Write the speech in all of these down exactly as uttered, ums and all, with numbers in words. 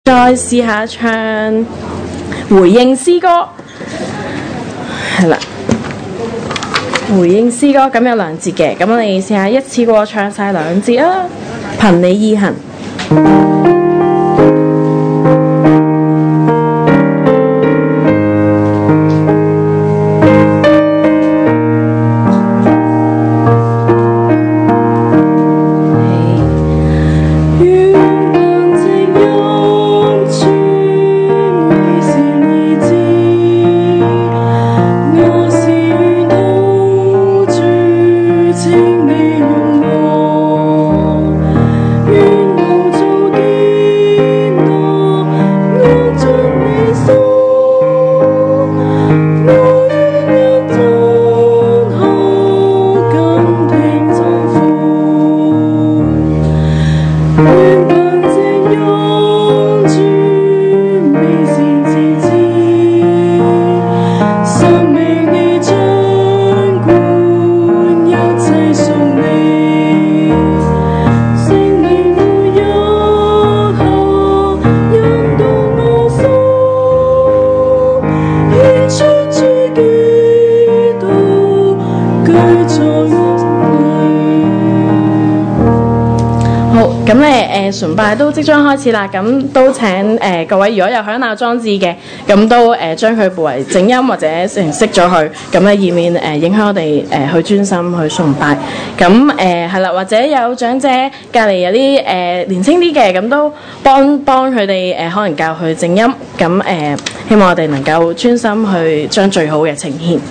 再試下唱回應詩歌，係啦，回應詩歌咁有兩節嘅，咁我哋試下一次過唱晒兩節啊！憑你意行。咁咧誒崇拜都即將開始啦，咁都請誒、呃、各位如果有響鬧裝置嘅，咁都誒、呃、將佢撥為靜音或者熄咗佢，咁咧以免誒、呃、影響我哋誒、呃、去專心去崇拜。咁誒係啦，或者有長者隔離有啲誒、呃、年輕啲嘅，咁都幫幫佢哋誒可能教佢靜音。咁誒、呃、希望我哋能夠專心去將最好嘅呈現。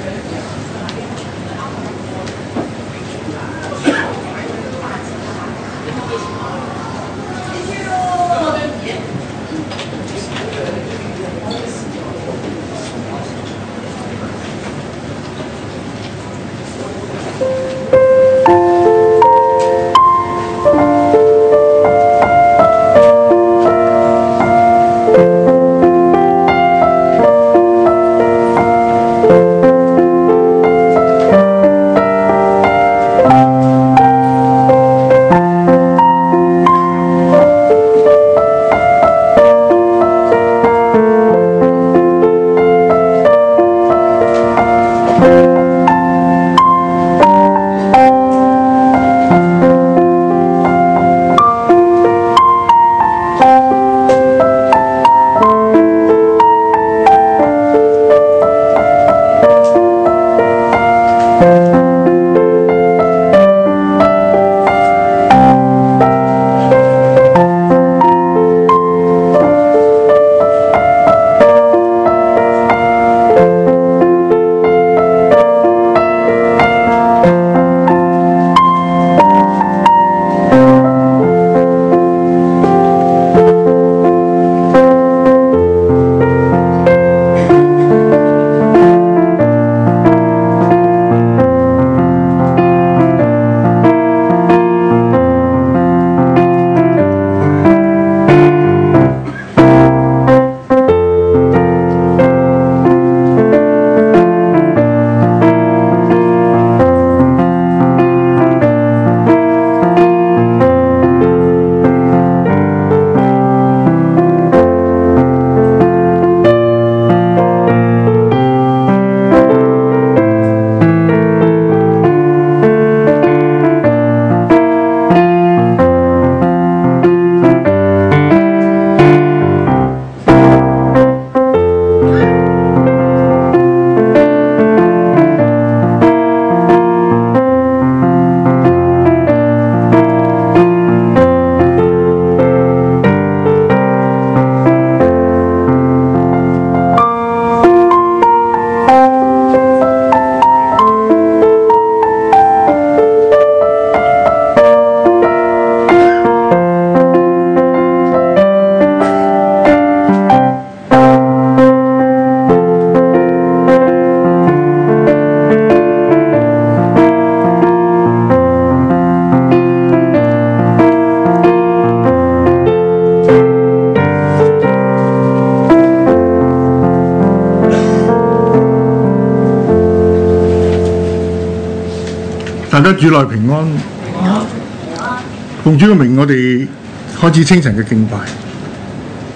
大家主內平安，奉主嘅名，我哋開始清晨嘅敬拜。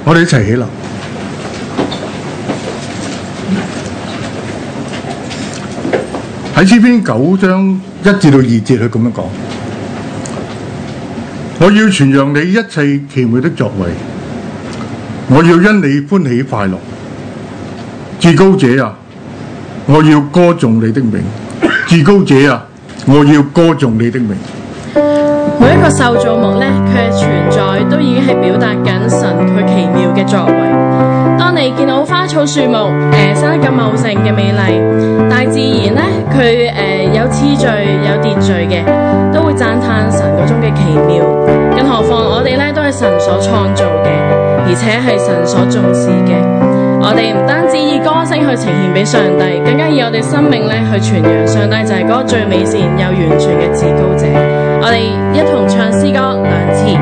我哋一齊起立。喺詩篇九章一至到二節，佢咁樣講：我要傳揚你一切奇妙的作為，我要因你歡喜快樂。至高者啊，我要歌頌你的名。至高者啊，我要歌頌你的名。 每一個受造物咧，佢嘅存在都已經係表達緊神佢奇妙嘅作為。當你見到花草樹木誒生得咁茂盛嘅美麗，大自然咧佢誒有次序有秩序嘅，都會讚歎神嗰種嘅奇妙。更何況我哋咧都係神所創造嘅，而且係神所重視嘅。我哋唔單止以歌聲去呈獻俾上帝，更加以我哋生命咧去傳揚上帝就係嗰個最美善又完全嘅至高者。我哋一同唱詩歌兩次。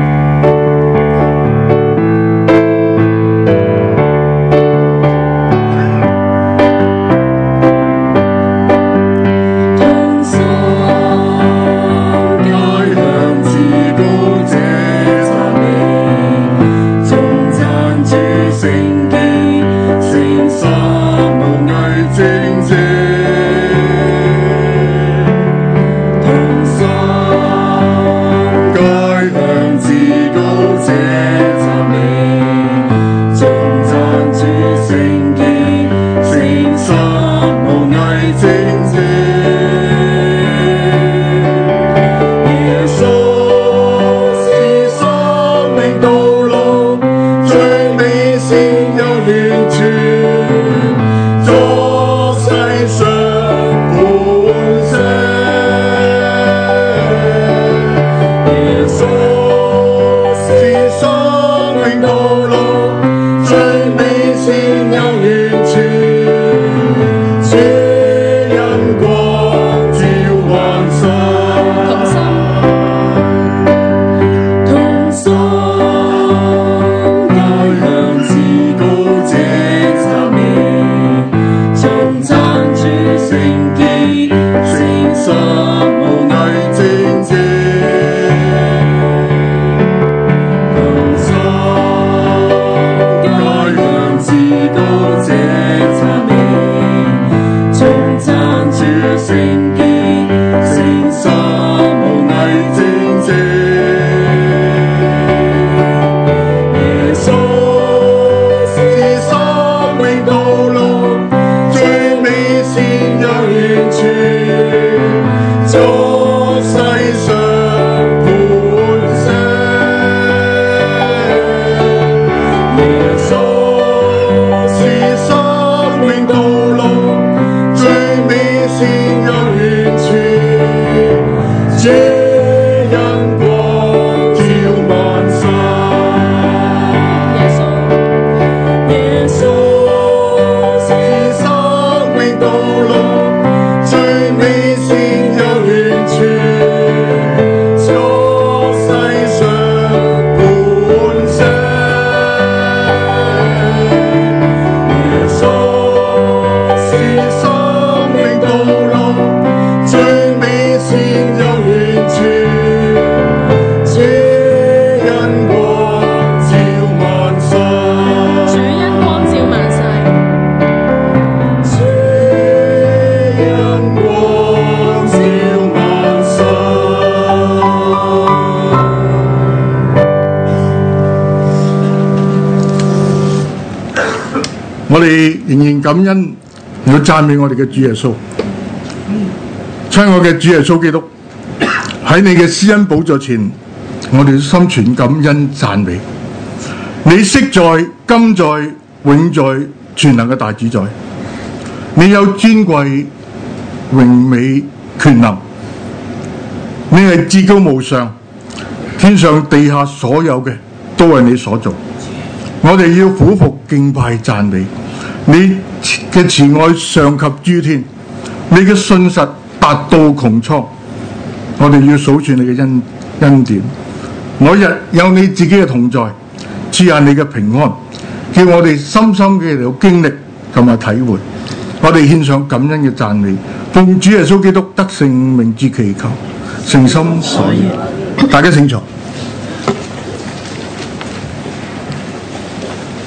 我哋仍然感恩，要讚美我哋嘅主耶穌。親愛嘅主耶穌基督，喺你嘅施恩寶座前，我哋心存感恩讚美。你昔在、今在、永在、全能嘅大主宰，你有尊貴、榮美、權能，你係至高無上，天上地下所有嘅都係你所做。我哋要俯伏敬拜讚美。你嘅慈愛上及諸天，你嘅信實達到穹蒼。我哋要數算你嘅恩恩典。我日有你自己嘅同在，賜下你嘅平安，叫我哋深深嘅嚟到經歷同埋體會。我哋獻上感恩嘅讚美，奉主耶穌基督得勝名字祈求，誠心所願。大家請坐。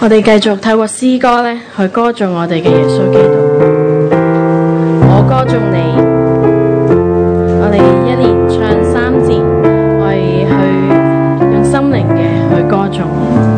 我哋繼續透過詩歌咧去歌頌我哋嘅耶穌基督。我歌頌你，我哋一連唱三節，我哋去用心靈嘅去歌頌。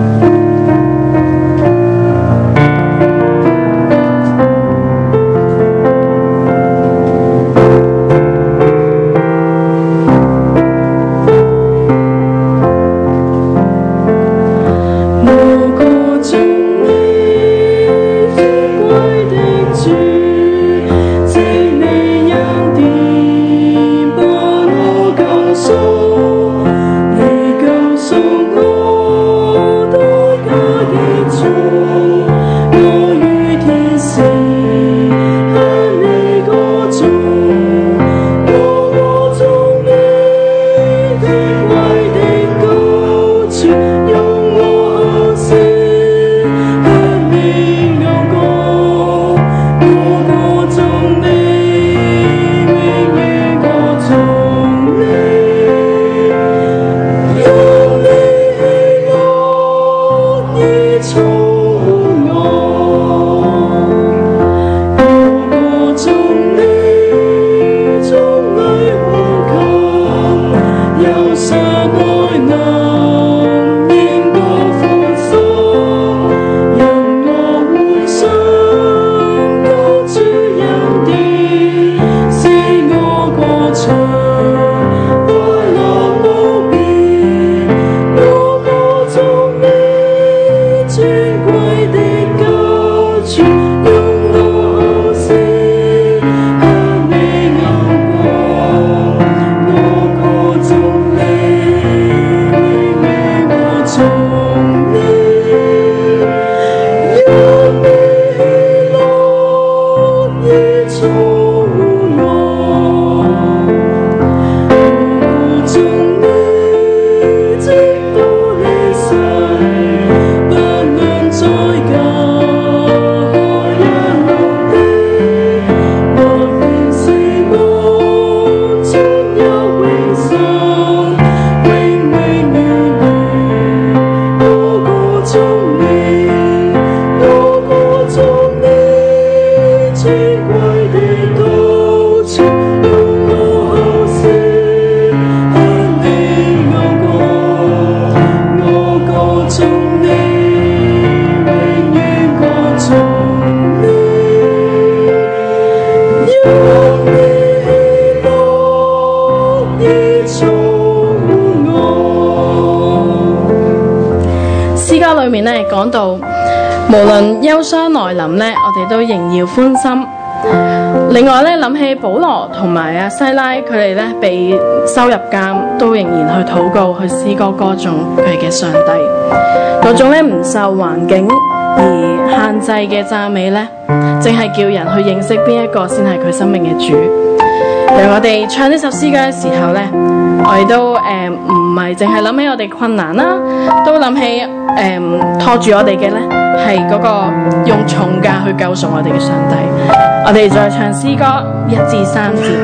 講到無論憂傷來臨呢，我哋都仍要歡心。另外咧，諗起保羅同埋阿西拉，佢哋咧被收入監，都仍然去禱告、去詩歌歌頌佢嘅上帝。嗰種咧唔受環境而限制嘅讚美咧，淨係叫人去認識邊一個先係佢生命嘅主。讓我哋唱呢首詩歌嘅時候咧，我哋都誒唔係淨係諗起我哋困難啦，都諗起誒、呃、拖住我哋嘅咧係嗰個用重價去救贖我哋嘅上帝。我哋再唱詩歌一至三節。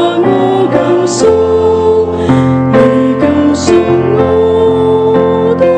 你救贖我。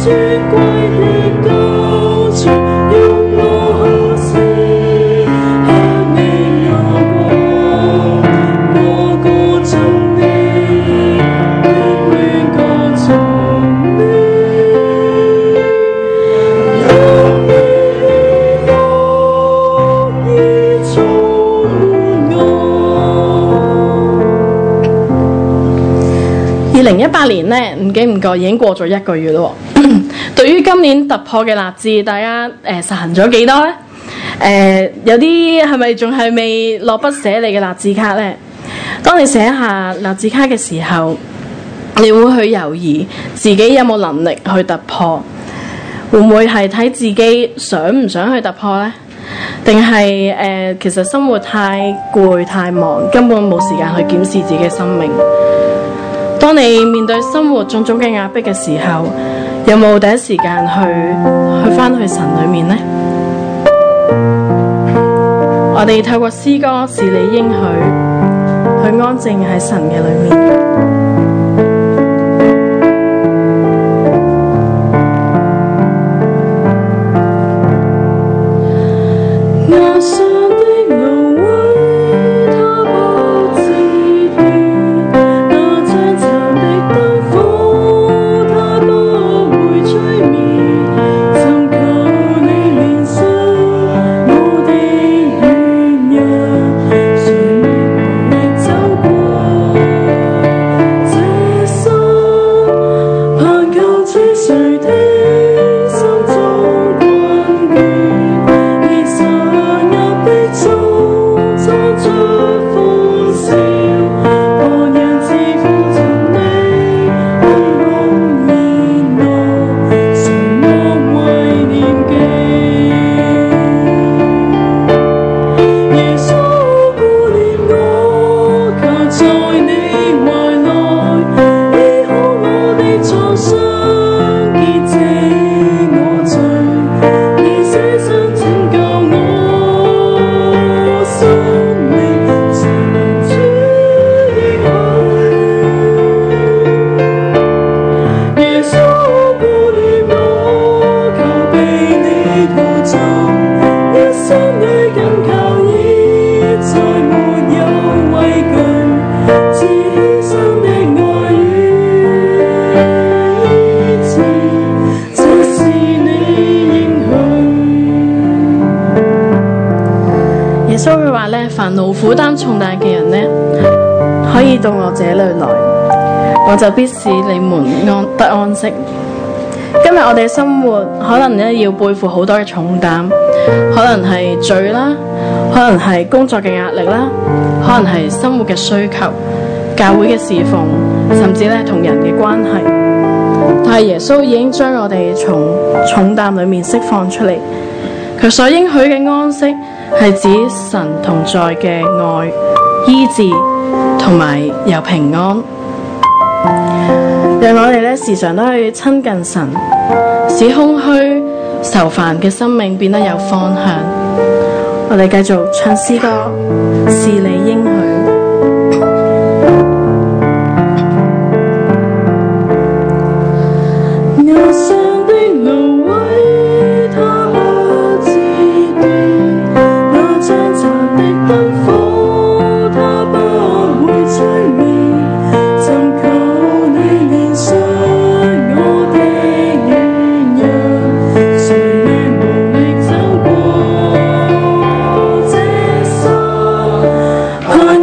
二零一八年呢，唔經唔覺已經過咗一個月咯。對於今年突破嘅立志，大家誒、呃、實行咗幾多呢？誒、呃、有啲係咪仲係未落筆寫你嘅立志卡呢？當你寫下立志卡嘅時候，你會去猶豫自己有冇能力去突破？會唔會係睇自己想唔想去突破呢？定係誒其實生活太攰太忙，根本冇時間去檢視自己嘅生命？當你面對生活種種嘅壓迫嘅時候，有冇第一時間去去返去神裏面呢？我哋透過詩歌是你應許，去安靜喺神嘅裏面。凡勞苦擔重擔嘅人呢，可以到我這裏來，我就必使你們安得安息。今日我哋生活可能咧要背負好多嘅重擔，可能係罪啦，可能係工作嘅壓力啦，可能係生活嘅需求、教會嘅侍奉，甚至咧同人嘅關係。但係耶穌已經將我哋從重擔裏面釋放出嚟，佢所應許嘅安息係指神同在嘅愛、醫治同埋有平安，讓我哋咧時常都去親近神，使空虛愁煩嘅生命變得有方向。我哋繼續唱詩歌，是你應許。 I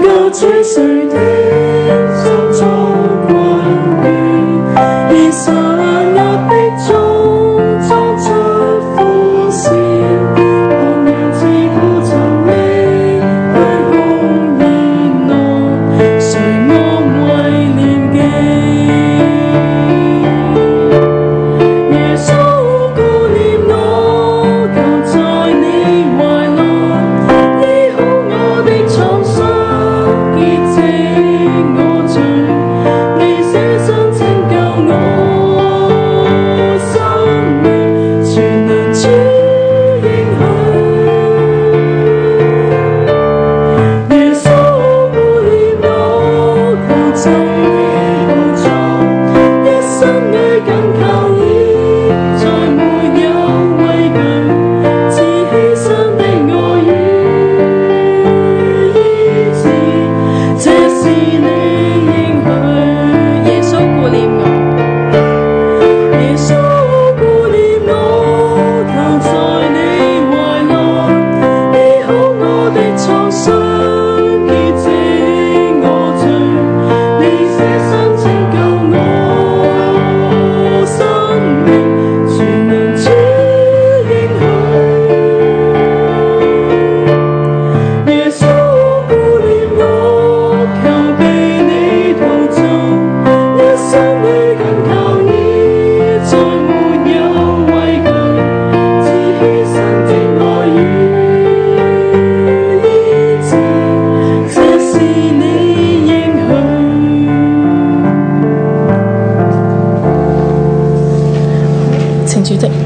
請主席。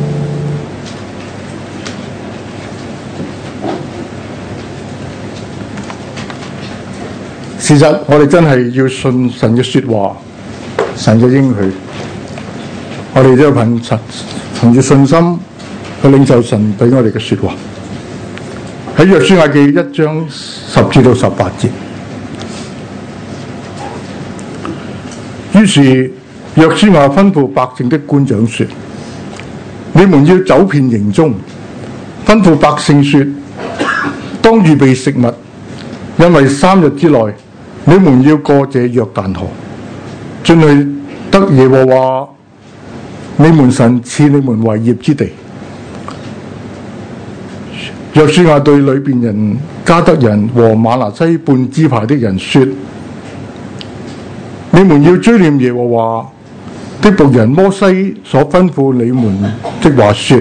事實我哋真係要信神嘅説話，神嘅應許，我哋都要憑神憑住信心去領受神俾我哋嘅説話。喺約書亞記一章十至到十八節，於是約書亞吩咐百姓的官長說：你們要走遍營中，吩咐百姓說，當預備食物，因為三日之內你們要過這約旦河，進去得耶和華你們神賜你們為業之地。約書亞對流便人、迦得人和瑪拿西半支派的人說：你們要追念耶和華的僕人摩西所吩咐你們的話說，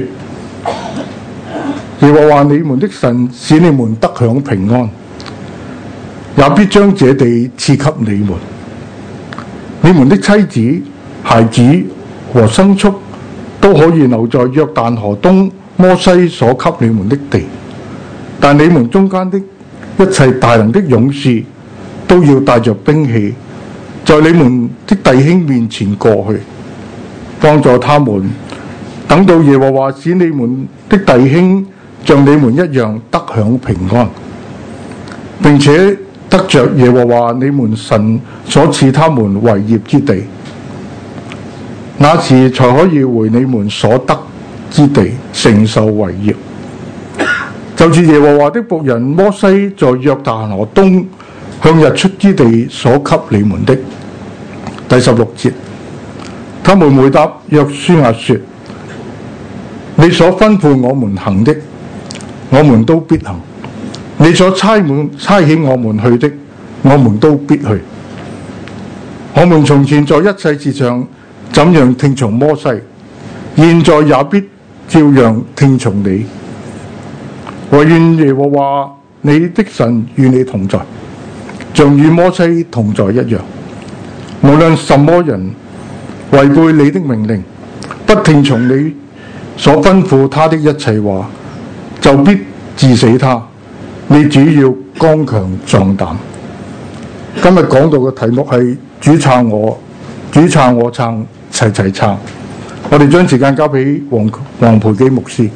耶和華你們的神使你們得享平安，也必將這地賜給你們。你們的妻子、孩子和牲畜都可以留在約旦河東摩西所給你們的地，但你們中間的一切大能的勇士都要帶着兵器，在你們的弟兄面前過去，幫助他們，等到耶和華使你們的弟兄像你們一樣得享平安，並且得着耶和華你們神所賜他們為業之地，那時才可以回你們所得之地承受為業。就是耶和華的僕人摩西在約旦河東向日出之地所給你們的。第十六節，他們回答約書亞說：你所吩咐我們行的，我們都必行；你所差滿差遣我們去的，我們都必去。我們從前在一切事上怎樣聽從摩西，現在也必照樣聽從你。惟願耶和華你的神與你同在，像與摩西同在一樣。無論什麼人違背你的命令，不聽從你所吩咐他的一切話，就必治死他。你只要剛強壯膽。今日講到嘅題目係主撐我，主撐我撐，齊齊撐。我哋將時間交俾黃黃培基牧師。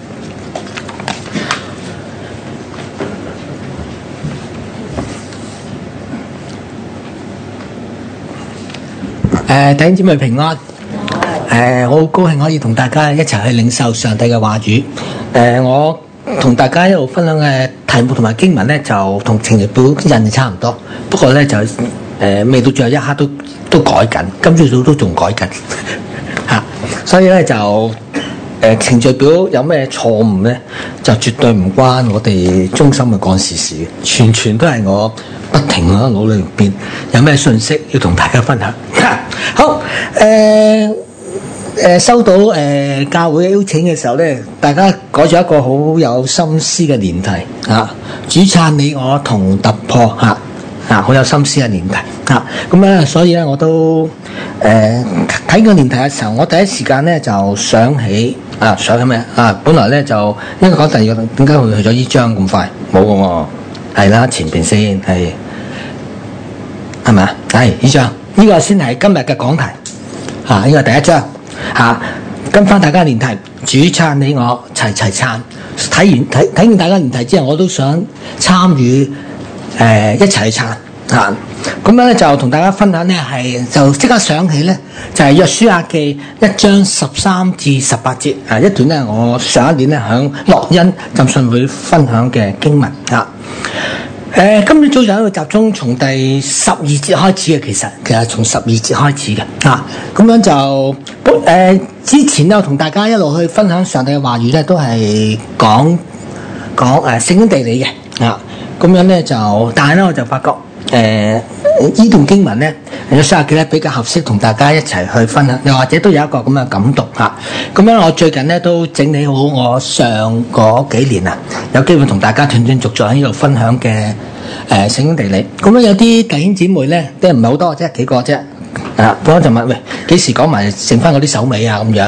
誒，弟兄姊妹平安。誒，我好高興可以同大家一齊去領受上帝嘅話語。誒，我同大家一路分享嘅題目同埋經文咧，就同程序表印差唔多，不過咧就誒、呃、未到最後一刻都都改緊，今朝早都仲改緊嚇，所以咧就誒、呃、程序表有咩錯誤咧，就絕對唔關我哋中心嘅幹事事嘅，全全都係我不停喺腦裏邊有咩信息要同大家分享。好誒。呃誒收到誒、呃、教會邀請嘅時候咧，大家改咗一個好有心思嘅年題啊！主撐你我同突破嚇啊！好有心思嘅年題啊！咁咧，所以咧我都誒睇個年題嘅時候，我第一時間咧就想起啊，想起咩啊？本來咧就應該講第二個，點解會去咗呢章咁快？冇嘅喎，係啦，前邊先係係咪啊？係呢章，呢個先係今日嘅講題啊！呢個第一章。嚇、啊，跟翻大家年題，主撐你我齊齊撐。睇完睇睇完大家年題之後，我都想參與誒、呃、一齊撐嚇。咁樣咧就同大家分享咧係就即刻想起咧就係、是、約書亞記一章十三至十八節啊，一段咧我上一年咧響樂恩浸信會分享嘅經文嚇。誒、呃，今日早上喺度集中從第十二節開始嘅，其實其實從十二節開始嘅啊，咁樣就誒、呃、之前咧同大家一路去分享上帝嘅話語咧，都係講講誒聖經地理嘅啊，咁樣咧就，但係咧我就發覺誒呢、呃、段經文咧，約書亞記咧比較合適同大家一齊去分享，又或者都有一個咁嘅感動嚇。咁、啊、樣我最近咧都整理好我上嗰幾年啊，有機會同大家斷斷續續喺呢度分享嘅。誒聖經地理，咁樣有啲弟兄姊妹咧，都唔係好多啫，幾個啫。啊，咁我就問喂，幾時講埋剩翻嗰啲手尾啊？咁樣，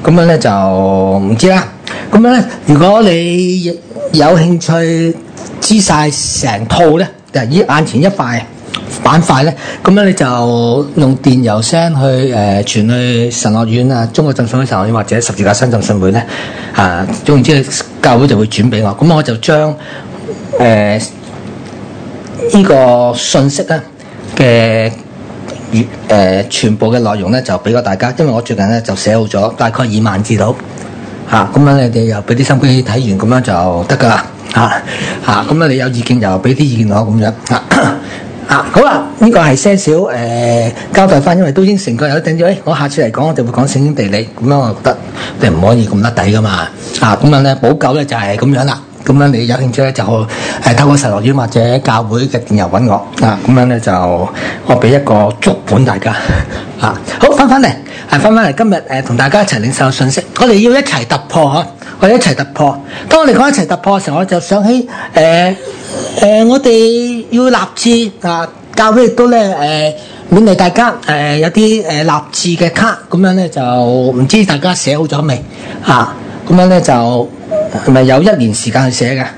咁樣咧就唔知啦。咁樣咧，如果你有興趣知晒成套咧，就依眼前一塊板塊咧，咁樣你就用電郵聲去誒、呃、傳去神學院啊、中國浸信會神學院或者十字架新浸信會咧，啊，總之教會就會轉俾我，咁我就將誒呢個信息咧嘅粵誒全部嘅內容咧就俾咗大家，因為我最近咧就寫好咗大概二萬字到嚇，咁、啊、樣你哋又俾啲心機睇完，咁樣就得噶啦嚇嚇，咁樣你有意見又俾啲意見我咁樣嚇。啊啊，好啦，呢、這個係些少誒、呃、交代翻，因為都應承過有定咗，誒、哎，我下次嚟講我就會講聖經地理，咁樣我覺得你唔可以咁甩底噶嘛，啊，咁樣咧補救咧就係、是、咁樣啦，咁樣你有興趣咧就誒、呃、透過神學院或者教會嘅電郵揾我，啊，咁樣咧就我俾一個足本大家，啊，好翻翻嚟，係翻翻嚟今日誒同大家一齊領受信息，我哋要一齊突破嗬，我哋一齊突破。當我哋講一齊突破嘅時候，我就想起誒。呃誒、呃，我哋要立志啊！教會亦都咧誒，勉勵大家誒、呃，有啲誒、呃、立志嘅卡，咁樣咧就唔知大家寫好咗未啊？咁樣咧就係咪有一年時間去寫嘅？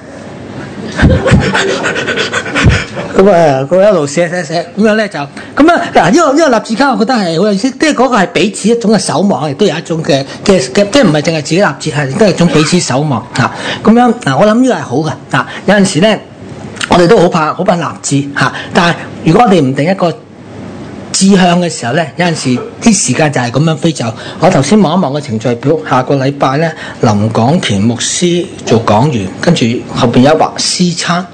咁啊，佢一路寫寫寫，咁樣咧就咁樣嗱。呢個呢個立志卡，我覺得係好有意思，即係嗰個係彼此一種嘅守望，亦都有一種嘅嘅嘅，即係唔係淨係自己立志，係都係一種彼此守望嚇。咁樣嗱，我諗呢個係好嘅嗱。有陣時咧。我哋都好怕好怕立志嚇，但係如果我哋唔定一個志向嘅時候咧，有陣時啲時間就係咁樣飛走。我頭先望一望個程序表，下個禮拜咧林廣權牧師做講員，跟住後邊有一畫私餐，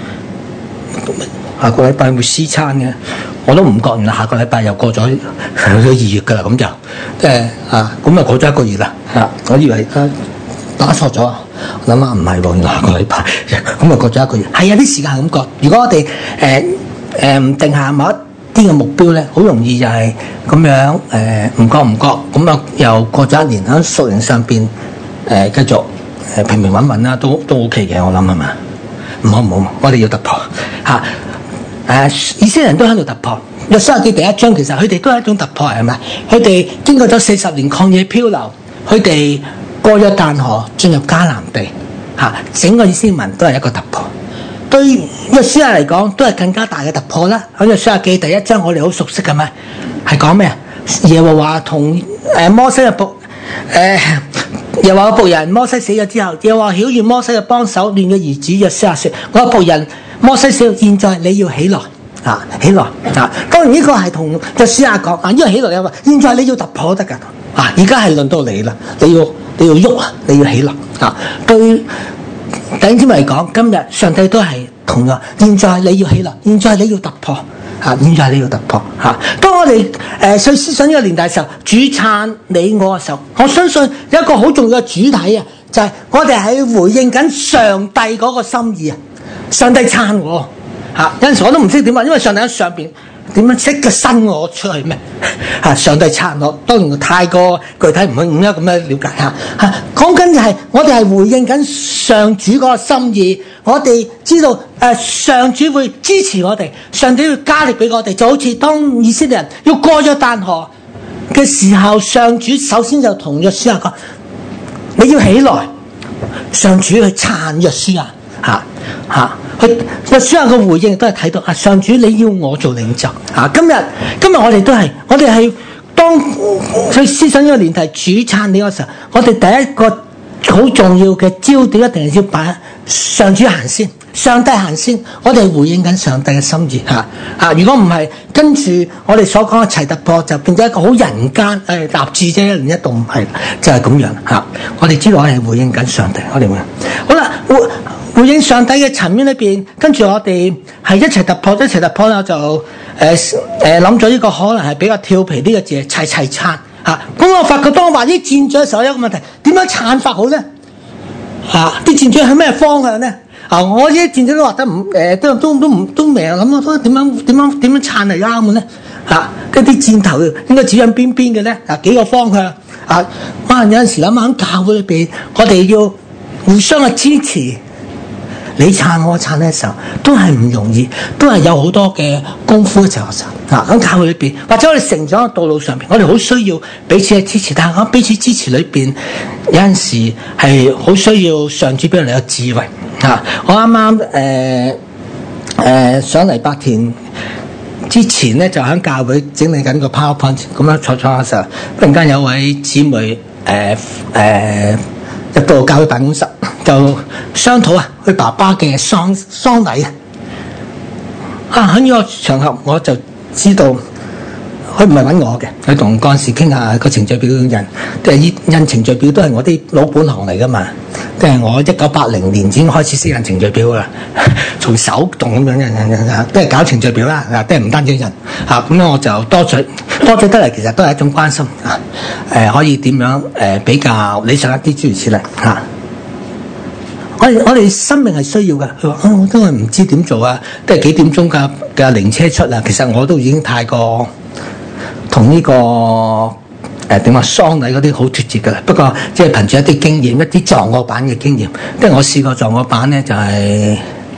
下個禮拜會私餐嘅，我都唔覺原來下個禮拜又過咗去咗二月㗎啦，咁就即係啊，咁啊過咗一個月啦嚇，我以為啊打錯咗。我諗下唔係喎，原來下個禮拜咁啊過咗一個月，係啊啲時間係咁過。如果我哋誒誒唔定下某一啲嘅目標咧，好容易就係咁樣誒唔覺唔覺，咁啊又過咗一年喺屬靈上邊誒、呃、繼續誒平平穩穩啦，都都 OK 嘅，我諗係嘛？唔好唔好，我哋要突破嚇誒、啊！以色列人都喺度突破。約書亞記第一章其實佢哋都係一種突破，係咪？佢哋經過咗四十年曠野漂流，佢哋。過咗但河進入迦南地，嚇整個以色列民都係一個突破。對約書亞嚟講，都係更加大嘅突破啦。喺約書亞記第一章，我哋好熟悉嘅咩？係講咩啊？耶和華同誒摩西嘅僕誒耶和華嘅僕人摩西死咗之後，耶和華曉諭摩西嘅幫手嫩嘅兒子約書亞說：我嘅僕人摩西死，現在你要起來啊！起來啊！當然呢個係同約書亞講啊，因為起來有話，現在你要突破得㗎啊！而家係輪到你啦，你要。你要喐啊！你要起來啊！對弟兄姊妹嚟講，今日上帝都係同樣。現在你要起來，現在你要突破啊！現在你要突破啊！當我哋誒去思想呢個年代嘅時候，主撐你我嘅時候，我相信有一個好重要嘅主題啊，就係、是、我哋係回應緊上帝嗰個心意啊！上帝撐我嚇、啊，有陣時我都唔識點話，因為上帝喺上邊。點樣即刻伸我出去咩？嚇！上帝撐我，當然太過具體唔去咁樣咁樣了解下嚇。講緊就係我哋係回應緊上主嗰個心意，我哋知道誒、呃、上主會支持我哋，上主要加力俾我哋，就好似當以色列人要過咗但河嘅時候，上主首先就同約書亞講：你要起來，上主去撐約書亞嚇嚇。佢約書亞嘅回應都係睇到啊，上主你要我做領袖啊！今日今日我哋都係，我哋係當去思想呢個年題主撐你嗰時候，我哋第一個好重要嘅焦點一定係要把上主行先，上帝行先，我哋回應緊上帝嘅心意嚇嚇。如果唔係，跟住我哋所講嘅齊突破就變咗一個好人間誒、哎、立志啫，一年一度唔係就係、是、咁樣嚇、啊。我哋知道我哋係回應緊上帝，我哋會好啦。回應上帝嘅層面裏邊，跟住我哋係一齊突破，一齊突破啦就誒誒諗咗呢個可能係比較跳皮啲嘅字，齊齊撐嚇。咁、啊、我發覺當我話啲戰長嘅時候，有一個問題，點樣撐法好咧？嚇、啊，啲戰長喺咩方向咧？啊，我啲戰長都畫得唔誒，都都都唔都未諗到點樣點樣點樣撐係啱嘅咧？嚇、啊，跟啲箭頭應該指向邊邊嘅咧？啊，幾個方向啊？可能有陣時諗下喺教會裏邊，我哋要互相嘅支持。你撐我撐嘅時候，都係唔容易，都係有好多嘅功夫嘅時候啊，喺教會裏邊，或者我哋成長嘅道路上邊，我哋好需要彼此嘅支持。但係喺彼此支持裏邊，有陣時係好需要上主俾我哋有智慧。啊，我啱啱誒誒上黎伯田之前咧，就喺教會整理緊個 PowerPoint，咁樣坐坐嘅時候，突然間有位姊妹誒誒入到教會辦公室，就商討啊佢爸爸嘅喪喪禮啊。啊喺呢個場合我就知道佢唔係揾我嘅，佢同幹事傾下個程序表嘅人，即係印程序表都係我啲老本行嚟噶嘛。即係我一九八零年已經開始識印程序表啦，從手動咁樣印印印，都係搞程序表啦，啊，都係唔單止印嚇。咁咧我就多嘴多嘴得嚟，其實都係一種關心啊。誒可以點樣誒、呃、比較理想一啲諸如此類嚇。我哋我哋生命係需要嘅。佢話啊，我都係唔知點做啊，都係幾點鐘嘅嘅靈車出啊。其實我都已經太過同呢、這個誒點話喪禮嗰啲好脫節㗎啦。不過即係憑住一啲經驗，一啲撞過板嘅經驗。因為我試過撞過板咧，就係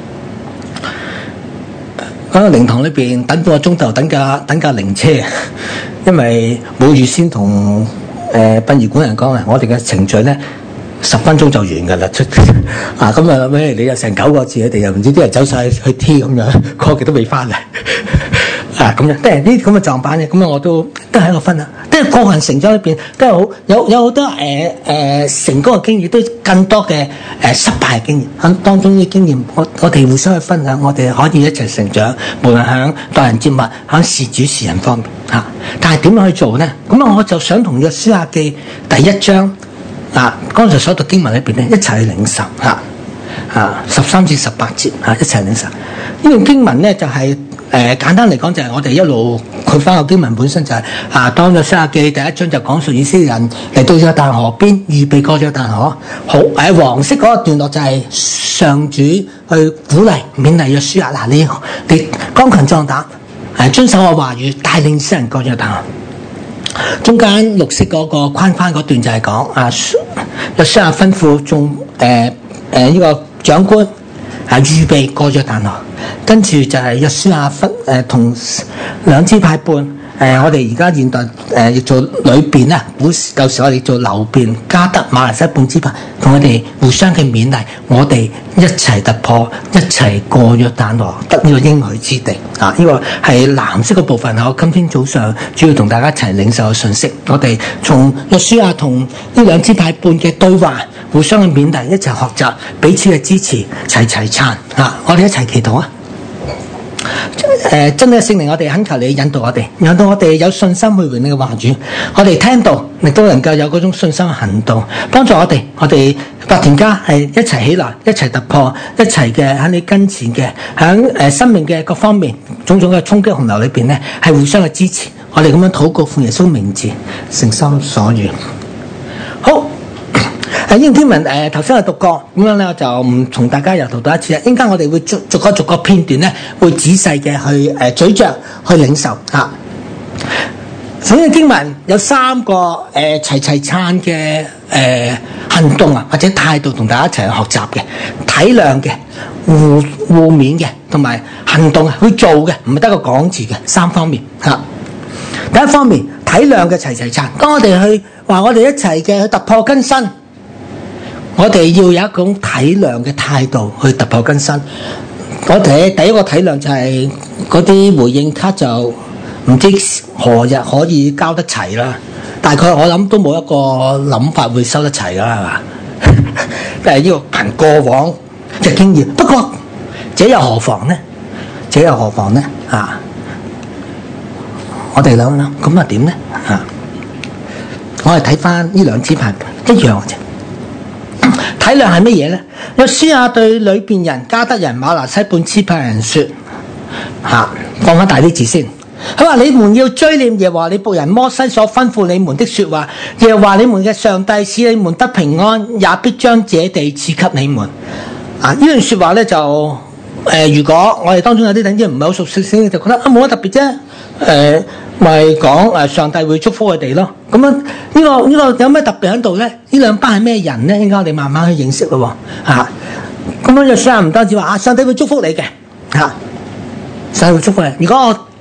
喺個靈堂裏邊等半個鐘頭，等架等架靈車，因為冇預先同誒殯儀館人講啊，我哋嘅程序咧。十分鐘就完㗎啦，出啊咁啊，咩你有成九個字，你哋又唔知啲人走晒去 T 咁樣，個幾都未翻嚟啊咁樣，即係呢啲咁嘅撞板嘅，咁啊我都都係一個分享，即係個人成長裏邊都係好有有好多誒誒、呃呃、成功嘅經驗，都更多嘅誒、呃、失敗嘅經驗，喺當中啲經驗，我我哋互相去分享，我哋可以一齊成長，無論喺待人接物，喺事主事人方面嚇、啊。但係點樣去做咧？咁啊，我就想同約書亞記第一章。啊！剛才所讀經文裏邊咧，一齊去領受嚇啊，十三至十八節啊，一齊領受。呢段經文咧就係、是、誒、呃、簡單嚟講就係我哋一路佢翻個經文本身就係、是、啊，當約書亞記第一章就講述以色列人嚟到約旦河邊預備過約旦河，好誒、呃、黃色嗰個段落就係上主去鼓勵勉勵約書亞嗱，你你剛強壯膽誒、啊，遵守我話語，帶領詩人過約旦河。中間綠色嗰個框框嗰段就係講啊，約書亞吩咐眾誒誒呢個長官啊預備過約旦河，跟住就係約書亞分誒同兩支派半誒、呃，我哋而家現代誒亦、呃、做裏邊啦，古時舊時我哋做流便、加德、馬來西半支派，同我哋互相嘅勉勵，我哋一齊突破，一齊過約旦河，得呢個應許之地啊！呢、這個係藍色嘅部分，我今天早上主要同大家一齊領受嘅信息，我哋從約書亞同呢兩支派半嘅對話，互相嘅勉勵，一齊學習，彼此嘅支持，齊齊撐啊！我哋一齊祈禱啊！誒、呃，真係聖靈，我哋懇求你引導我哋，引導我哋有信心去回你嘅話語。我哋聽到，亦都能夠有嗰種信心嘅行動，幫助我哋。我哋白田家係一齊起來，一齊突破，一齊嘅喺你跟前嘅，喺誒生命嘅各方面種種嘅衝擊洪流裏邊咧，係互相嘅支持。我哋咁樣禱告，奉耶穌名字，誠心所願。好。喺呢段經文誒頭先我讀過，咁樣咧我就唔同大家又讀多一次啦。應該我哋會逐逐個逐個片段咧，會仔細嘅去誒咀嚼去領受嚇。首先經文有三個誒、呃、齊齊撐嘅誒行動啊，或者態度同大家一齊去學習嘅，體諒嘅、互互勉嘅，同埋行動去做嘅，唔係得個講字嘅三方面嚇。第一方面體諒嘅齊齊撐，當我哋去話我哋一齊嘅去突破更新。我哋要有一種體諒嘅態度去突破更新。我哋第一個體諒就係嗰啲回應卡就唔知何日可以交得齊啦。大概我諗都冇一個諗法會收得齊啦，係嘛？誒呢個憑過往嘅經驗。不過這又何妨呢？這又何妨呢？啊！我哋諗諗，咁啊點呢？啊！我哋睇翻呢兩支牌一樣嘅啫。體諒係乜嘢咧？約書亞對流便人、加德人、馬拿西半支派人說：吓、啊，放翻大啲字先。佢話：你們要追念耶和華你僕人摩西所吩咐你們的說話，耶和華你們嘅上帝使你們得平安，也必將這地賜給你們。啊，呢段說話咧就誒、呃，如果我哋當中有啲等啲唔係好熟悉先，就覺得啊冇乜特別啫。誒、呃。咪講誒上帝會祝福佢哋咯，咁樣呢、這個呢、這個有咩特別喺度咧？呢兩班係咩人咧？應該我哋慢慢去認識咯喎，嚇、啊！咁樣約書亞唔單止話啊，上帝會祝福你嘅嚇、啊，上帝會祝福你。如果我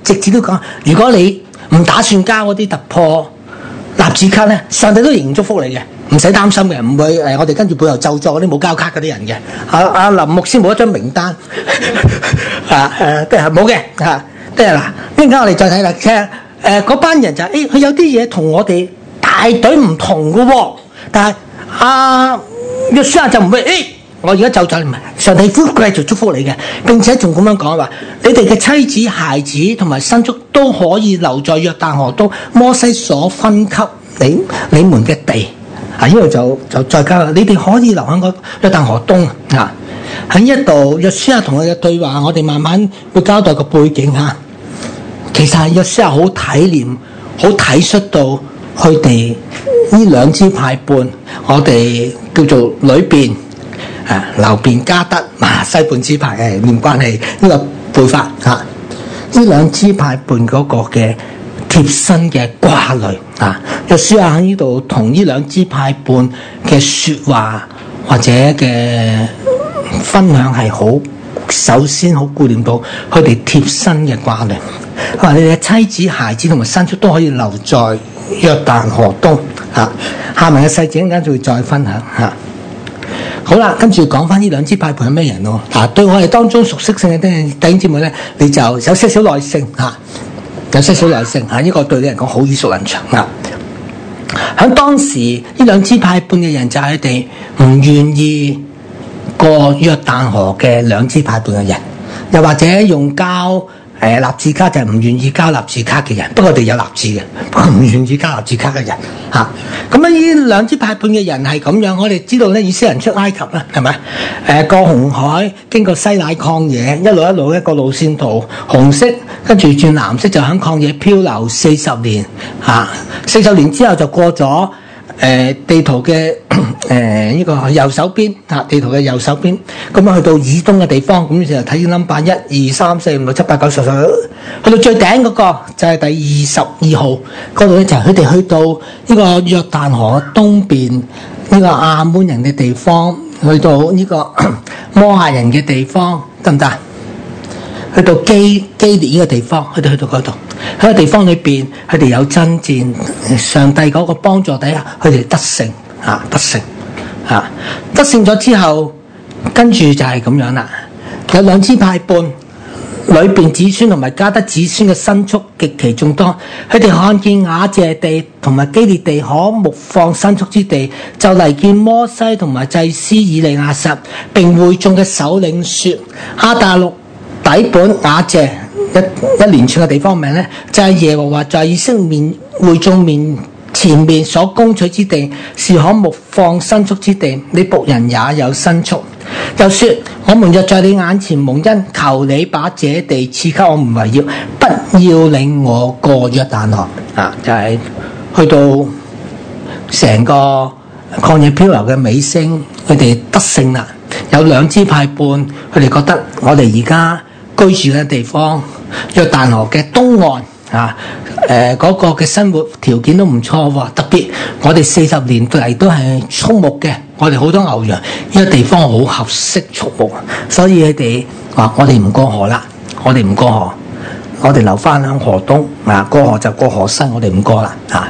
直接都講，如果你唔打算交嗰啲突破納指卡咧，上帝都仍然祝福你嘅，唔使擔心嘅，唔會誒我哋跟住背後咒詛嗰啲冇交卡嗰啲人嘅。阿、啊、阿林牧師冇一張名單，啊誒都係冇嘅嚇，都係嗱。一陣間我哋再睇啦，其實誒嗰班人就誒、是、佢、欸、有啲嘢同我哋大隊唔同嘅喎，但係阿約書亞就唔會誒。欸我而家就就唔係上帝會繼續祝福你嘅，並且仲咁樣講話，你哋嘅妻子、孩子同埋牲畜都可以留在約旦河東摩西所分給你你們嘅地。啊，呢度就就再加啦，你哋可以留喺個約旦河東啊。喺一度約書亞同佢嘅對話，我哋慢慢會交代個背景嚇。其實係約書亞好體憐、好體恤到佢哋呢兩支派半，我哋叫做裏邊。啊，流便加德啊，西半支派誒連關係呢個背法嚇，呢、啊、兩支派半嗰個嘅貼身嘅掛慮啊，約書亞喺呢度同呢兩支派半嘅説話或者嘅分享係好，首先好顧念到佢哋貼身嘅掛慮。佢話你哋嘅妻子、孩子同埋牲畜都可以留在約旦河東嚇。下面嘅細節一陣間就會再分享嚇。啊好啦，跟住講翻呢兩支派盤係咩人咯？嗱、啊，對我哋當中熟悉性嘅弟兄姊妹咧，你就有些少耐性嚇、啊，有些少耐性嚇，呢、啊這個對你嚟講好耳熟能詳啊！喺當時呢兩支派盤嘅人就係佢哋唔願意過約旦河嘅兩支派盤嘅人，又或者用交誒納指卡就係唔願意交納指卡嘅人，不過我哋有納指嘅，不過唔願意交納指卡嘅人嚇。咁啊，呢兩支派半嘅人係咁樣，我哋知道咧，以色列人出埃及啦，係咪？誒、呃、過紅海，經過西乃曠野，一路一路一個路線圖，紅色跟住轉藍色就喺曠野漂流四十年嚇。四、啊、十年之後就過咗誒、呃、地圖嘅誒呢個右手邊嚇、啊，地圖嘅右手邊，咁樣去到以東嘅地方，咁就睇 number 一二三四五六七八九十十，去到最頂嗰個就係第二十二號嗰度咧，就係佢哋去到呢個約旦河東邊呢個亞捫人嘅地方，去到呢個摩亞人嘅地方，得唔得？去到基基列呢個地方，佢哋去到嗰度，喺個地方裏邊，佢哋有爭戰，上帝嗰個幫助底下，佢哋得勝啊，得勝啊，得勝咗之後，跟住就係咁樣啦，有兩支派半。裏邊子孫同埋加得子孫嘅牲畜極其眾多，佢哋看見雅謝地同埋基列地可牧放牲畜之地，就嚟見摩西同埋祭司以利亞實並會眾嘅首領說：亞大錄、底本、雅謝一一連串嘅地方名咧，就係、是、耶和華在以色列面會眾面前面所攻取之地，是可牧放牲畜之地。你僕人也有牲畜。又說：我們若在你眼前蒙恩，求你把這地賜給我們為業，不要領我過約旦河。啊，就係、是、去到成個曠野漂流嘅尾聲，佢哋得勝啦。有兩支派半，佢哋覺得我哋而家居住嘅地方約旦河嘅東岸啊，誒、呃、嗰、那個嘅生活條件都唔錯喎。特別我哋四十年嚟都係畜牧嘅。我哋好多牛羊，呢、這個地方好合適畜牧，所以佢哋話：我哋唔過河啦，我哋唔過河，我哋留翻響河東啊，過河就過河西，我哋唔過啦啊！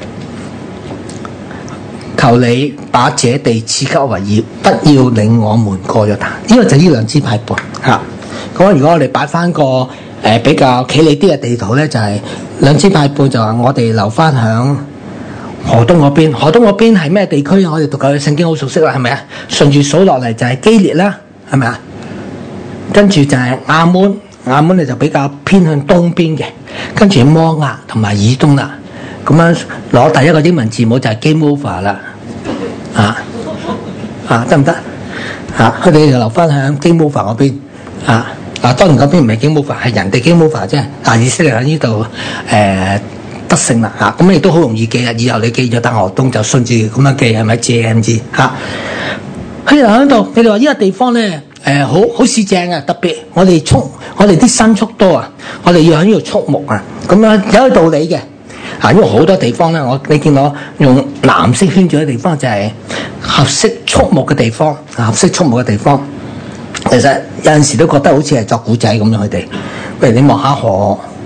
求你把這地賜給我為業，不要領我們過約旦。呢、這個就係呢兩支派半嚇。咁、啊、如果我哋擺翻個誒、呃、比較企理啲嘅地圖咧，就係、是、兩支派半就話我哋留翻響河東嗰邊，河東嗰邊係咩地區？我哋讀舊約聖經好熟悉啦，係咪啊？順住數落嚟就係基列啦，係咪啊？跟住就係亞捫，亞捫咧就比較偏向東邊嘅，跟住摩押同埋以東啦。咁樣攞第一個英文字母就係 game over 啦，啊啊得唔得？啊，佢哋就留翻喺 game over 嗰邊啊。嗱，當然嗰邊唔係 game over，係人哋 game over 啫。但以色列喺呢度誒。得勝啦嚇，咁亦都好容易記啊！以後你記咗約旦河東就順住咁樣記，係咪 J M G 嚇？佢哋喺度，佢哋話呢個地方咧誒好好市正啊！特別我哋畜，我哋啲牲畜多啊，我哋要喺呢度畜牧啊，咁樣有個道理嘅嚇。因為好多地方咧，我你見我用藍色圈住嘅地方就係合適畜牧嘅地方，合適畜牧嘅地方。其實有陣時都覺得好似係作古仔咁樣，佢哋，譬如你望下河。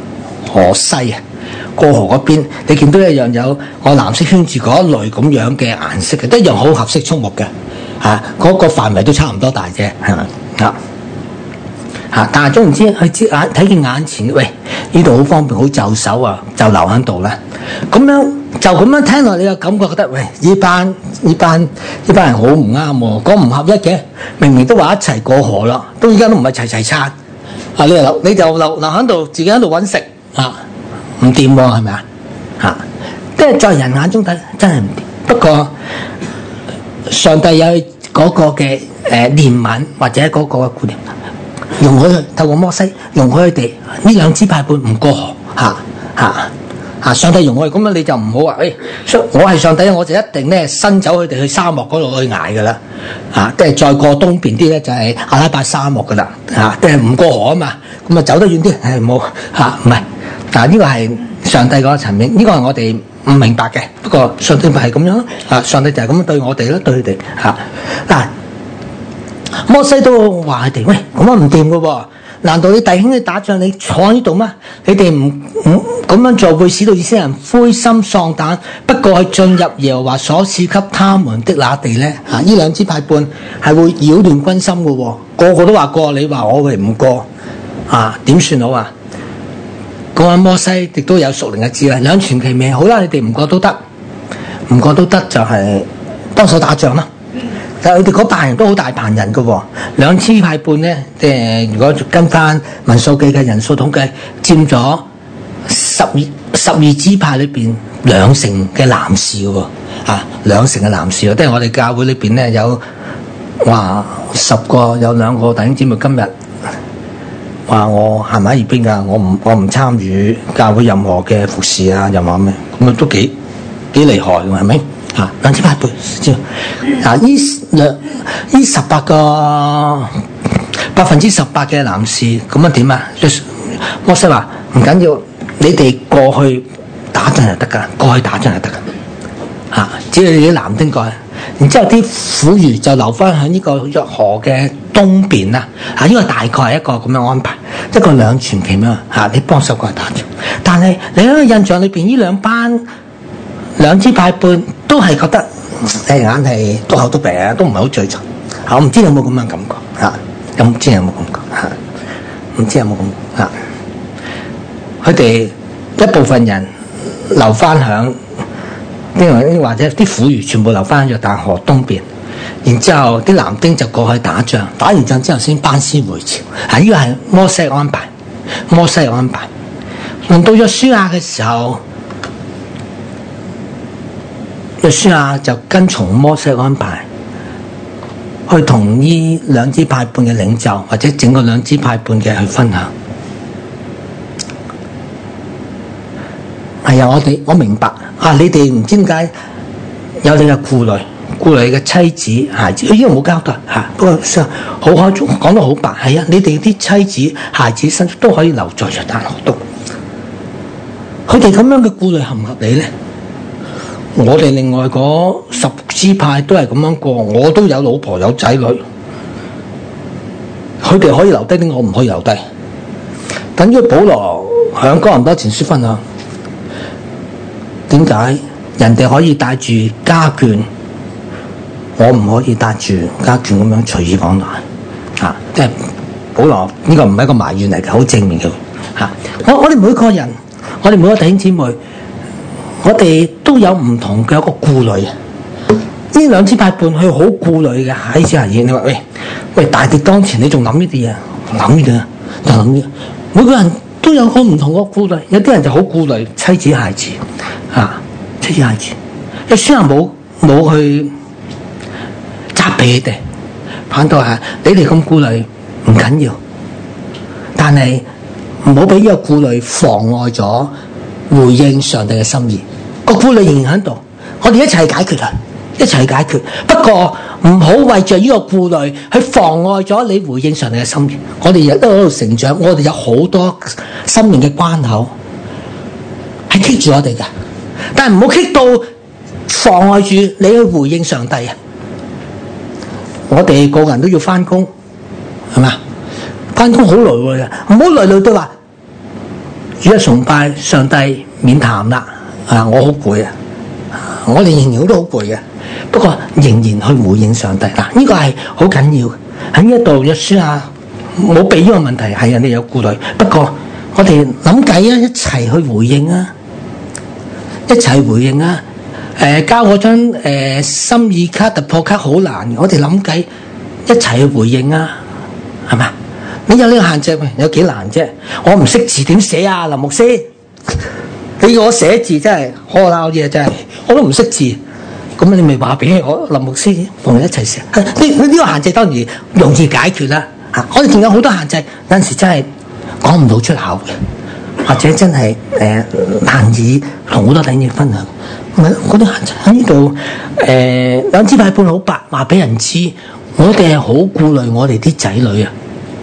河西啊，過河嗰邊，你見到一樣有我藍色圈住嗰一類咁樣嘅顏色嘅，都一樣好合適畜牧嘅，嚇、啊、嗰、那個範圍都差唔多大啫，係咪啊？嚇！但係總言之，佢知眼睇見眼前，喂，呢度好方便，好就手啊，就留喺度啦。咁樣就咁樣聽落，你個感覺覺得，喂，呢班呢班呢班人好唔啱喎，講唔合一嘅，明明都話一齊過河啦，都而家都唔係齊齊餐。啊，你留你就留留喺度，自己喺度揾食啊，唔掂喎，係咪啊？嚇！即係在人眼中睇真係唔掂。不過上帝有嗰個嘅誒憐憫或者嗰個嘅顧念。容許佢透過摩西，容許佢哋呢兩支派半唔過河，嚇嚇嚇！上帝容許咁樣，你就唔好話誒，我係上帝，我就一定咧伸走佢哋去沙漠嗰度去捱噶啦，嚇！即係再過東邊啲咧就係阿拉伯沙漠噶啦，嚇！即係唔過河啊嘛，咁啊走得遠啲，係冇嚇，唔係嗱呢個係上帝嗰個層面，呢個係我哋唔明白嘅。不過上帝係咁樣嚇，上帝就係咁樣對我哋咯，對佢哋嚇嗱。摩西都話佢哋喂，咁樣唔掂噶喎，難道你弟兄去打仗，你坐喺呢度咩？你哋唔唔咁樣做會使到以色列人灰心喪膽。不過去進入耶和華所賜給他們的那地咧，啊，呢兩支派半係會擾亂軍心噶喎，個個都話過，你話我哋唔過，啊，點算好啊？嗰位摩西亦都有屬靈嘅智慧，兩全其美。好啦，你哋唔過都得，唔過都得就係幫手打仗啦。但係佢哋嗰班人都好大班人嘅喎，兩支派半咧，即係如果跟翻民數記嘅人數統計，佔咗十二十二支派裏邊兩成嘅男士嘅喎，啊兩成嘅男士喎，即係我哋教會裏邊咧有話十個有兩個弟兄姊妹今日話我行埋一邊㗎，我唔我唔參與教會任何嘅服侍啊，任何咩咁啊都幾幾厲害㗎，係咪？啊，兩支派半，知啊？呢兩呢十八個百分之十八嘅男士咁樣點啊？摩西話唔緊要，你哋過去打仗就得㗎，過去打仗就得㗎。嚇、啊，只要你啲男丁過去，然之後啲婦孺就留翻喺呢個約河嘅東邊啦。嚇、啊，呢、這個大概係一個咁樣安排，一個兩全其美嚇，你幫手過去打仗。但係你喺個印象裏邊，呢兩班兩支派半都係覺得誒硬係都口都病啊，都唔係好聚財嚇。我唔知你有冇咁樣感覺嚇，有唔知有冇感覺嚇？唔知有冇咁嚇？佢哋一部分人留翻響，啲或者啲婦孺全部留翻喺約旦河東邊，然之後啲男丁就過去打仗，打完仗之後先班師回朝。啊，呢個係摩西安排，摩西安排。輪到約書亞嘅時候，約書亞就跟從摩西安排，去同呢兩支派半嘅領袖或者整個兩支派半嘅去分享。係啊，我哋我明白啊，你哋唔知點解有你嘅顧慮，顧慮你嘅妻子孩子，呢個冇交代嚇。不過好開宗講得好白，係啊，你哋啲妻子孩子身都可以留在約旦河度。佢哋咁樣嘅顧慮合唔合理咧？我哋另外嗰十支派都係咁樣過，我都有老婆有仔女，佢哋可以留低啲，我唔可以留低。等於保羅響哥林多前書分享，點解人哋可以帶住家眷，我唔可以帶住家眷咁樣隨意往來？嚇、啊，即係保羅呢、這個唔係一個埋怨嚟嘅，好正面嘅嚇、啊。我我哋每個人，我哋每個弟兄姊妹，我哋都有唔同嘅一個顧慮。呢兩支派半佢好顧慮嘅，喺此係你話喂喂大敵當前，你仲諗呢啲嘢？諗呢啲啊，就諗呢。每個人都有好唔同嘅顧慮，有啲人就好顧慮妻子孩子嚇，妻子孩子。有啲人冇冇去責備你哋，反倒係你哋咁顧慮唔緊要，但係唔好俾呢個顧慮妨礙咗回應上帝嘅心意。個顧慮仍然喺度，我哋一齊解決佢，一齊解決。不過唔好為着呢個顧慮去妨礙咗你回應上帝嘅心意。我哋亦都喺度成長，我哋有好多生命嘅關口係棘住我哋嘅，但係唔好棘到妨礙住你去回應上帝啊！我哋個人都要翻工，係嘛？翻工好累嘅，唔好累累到話主日崇拜，上帝免談啦，啊，我好攰啊，我哋仍然都好攰嘅，不過仍然去回應上帝嗱，呢、這個係好緊要喺呢一度。約書亞冇避呢個問題，係人哋有顧慮，不過我哋諗計啊，一齊去回應啊，一齊回應啊。誒、呃、交嗰張誒、呃、心意卡突破卡好難，我哋諗計一齊去回應啊，係咪？你有呢個限制，有幾難啫？我唔識字點寫啊，林牧師，你要我寫字真係可鬧嘢，真係我都唔識字，咁你咪話俾我林牧師同你一齊寫。呢呢、這個限制當然容易解決啦。嚇、啊，我哋仲有好多限制，有陣時真係講唔到出口嘅，或者真係誒、呃、難以同好多弟兄分享。唔係嗰啲限制喺呢度，誒兩支派半好白話俾人知，我哋係好顧慮我哋啲仔女啊！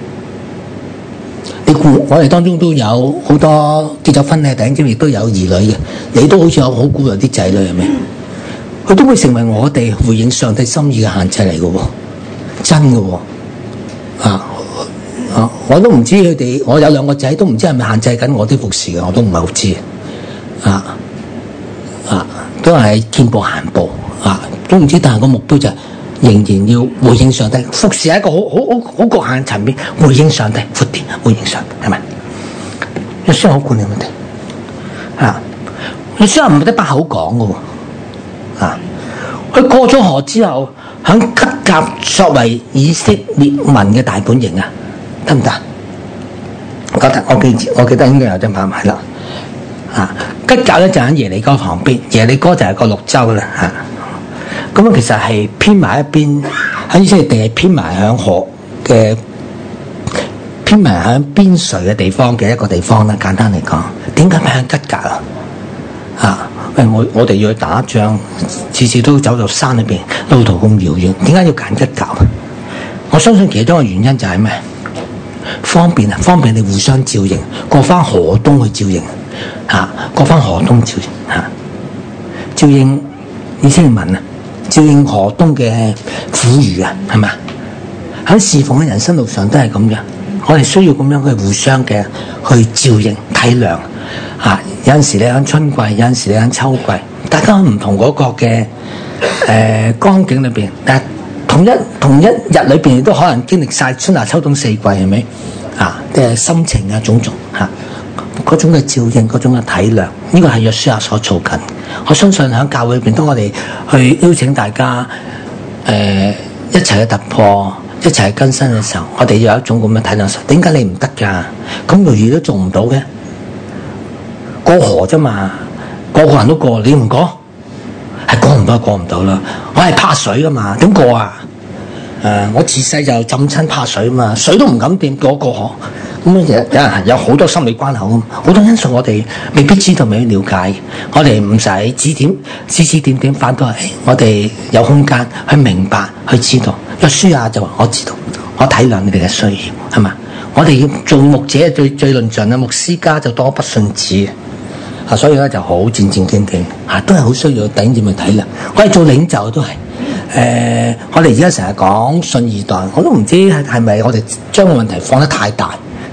你顧我哋當中都有好多結咗婚嘅弟兄姊妹，亦都有兒女嘅，你都好似有好顧慮啲仔女係咪？佢都會成為我哋回應上帝心意嘅限制嚟嘅喎，真嘅喎，啊啊！我都唔知佢哋，我有兩個仔，都唔知係咪限制緊我啲服侍嘅，我都唔係好知啊啊！都係見步行步啊，都唔知，但係個目標就係仍然要回應上帝。服侍係一個好好好好局限層面，回應上帝闊啲，回應上帝係咪？約書亞好管理問題啊！約書亞唔係得把口講嘅喎啊！佢過咗河之後，喺吉甲作為以色列民嘅大本營啊，得唔得？我覺得我記我記得應該有張牌埋啦。啊，吉甲咧就喺耶利哥旁邊，耶利哥就係個綠洲啦嚇。咁啊，其實係偏埋一邊，喺以色列地係偏埋響河嘅，偏埋響邊陲嘅地方嘅一個地方啦。簡單嚟講，點解喺吉甲啊？啊，喂，我我哋要去打仗，次次都走到山裏邊，路途咁遙遠，點解要揀吉甲啊？我相信其中嘅原因就係咩？方便啊，方便你互相照應，過翻河東去照應。嚇、啊，過翻河東照應嚇，照應以色列民啊，照應河東嘅苦餘啊，係咪啊？喺侍奉嘅人生路上都係咁樣，我哋需要咁樣去互相嘅去照應體諒嚇、啊。有陣時你喺春季，有陣時你喺秋季，大家唔同嗰個嘅誒、呃、光景裏邊，但係同一同一日裏邊都可能經歷晒春夏秋冬四季，係咪啊？即係心情啊，種種嚇。啊嗰種嘅照應，嗰種嘅體諒，呢個係約書亞所做緊。我相信喺教會裏邊，當我哋去邀請大家誒、呃、一齊去突破、一齊去更新嘅時候，我哋要有一種咁嘅體諒。點解你唔得㗎？咁容易都做唔到嘅，過河啫嘛，個個人都過，你唔過，係過唔到，過唔到啦。我係怕水㗎嘛，點過啊？誒、呃，我自細就浸親怕水啊嘛，水都唔敢掂，過過河。咁有有人有好多心理關口咁，好多因素我哋未必知道，未必了解。我哋唔使指點指指點點，反倒係我哋有空間去明白、去知道。約書亞就話：我知道，我體諒你哋嘅需要，係嘛？我哋要做牧者最最論盡嘅牧師家就多不信子啊，所以咧就好戰戰兢兢啊，都係好需要頂住咪體諒。我哋做領袖都係。誒、呃，我哋而家成日講信二代，我都唔知係係咪我哋將個問題放得太大。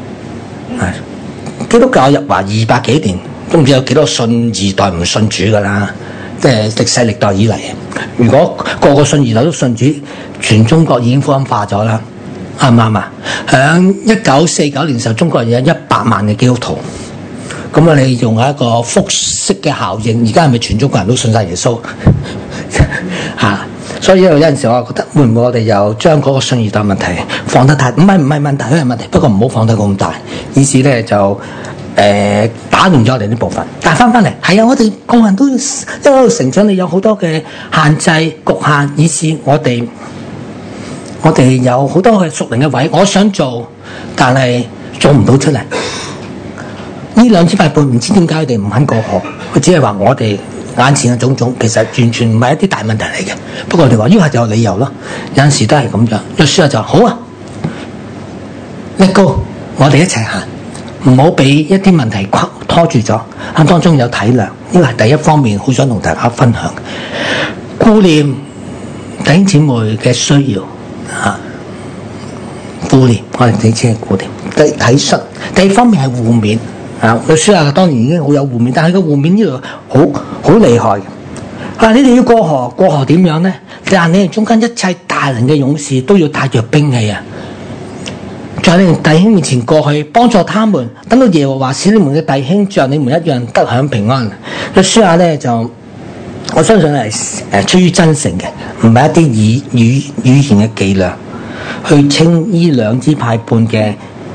基督教入華二百幾年，都唔知有幾多信二代唔信主噶啦，即係歷世歷代以嚟。如果個個信二代都信主，全中國已經福音化咗啦，啱唔啱啊？喺一九四九年時候，中國有一百萬嘅基督徒，咁啊，你用一個複式嘅效應，而家係咪全中國人都信晒耶穌？嚇！所以有陣時我覺得會唔會我哋又將嗰個信二代問題放得太唔係唔係問題，係問題，不過唔好放得咁大，以至咧就誒、呃、打亂咗我哋呢部分。但係翻翻嚟係啊，我哋個人都要一路成長，你有好多嘅限制局限，以至我哋我哋有好多嘅屬靈嘅位，我想做，但係做唔到出嚟。呢兩支派半唔知點解佢哋唔肯過河，佢只係話我哋眼前嘅種種，其實完全唔係一啲大問題嚟嘅。不過我哋話呢個就有理由咯，有陣時都係咁樣。約書亞就好啊，叻哥，我哋一齊行，唔好俾一啲問題拖住咗。喺當中有體諒，呢個係第一方面，好想同大家分享。顧念弟兄姊妹嘅需要啊，顧念我哋彼此嘅顧念，體體恤。第二方面係互勉啊，約書亞當然已經好有湖面，但係個湖面呢度好好厲害嘅。啊，你哋要過河，過河點樣咧？但你哋中間一切大能嘅勇士都要帶着兵器啊！在你們弟兄面前過去，幫助他們，等到耶和華使你們嘅弟兄像你們一樣得享平安。約書亞咧就，我相信係誒出於真誠嘅，唔係一啲語語語言嘅伎倆，去稱呢兩支派半嘅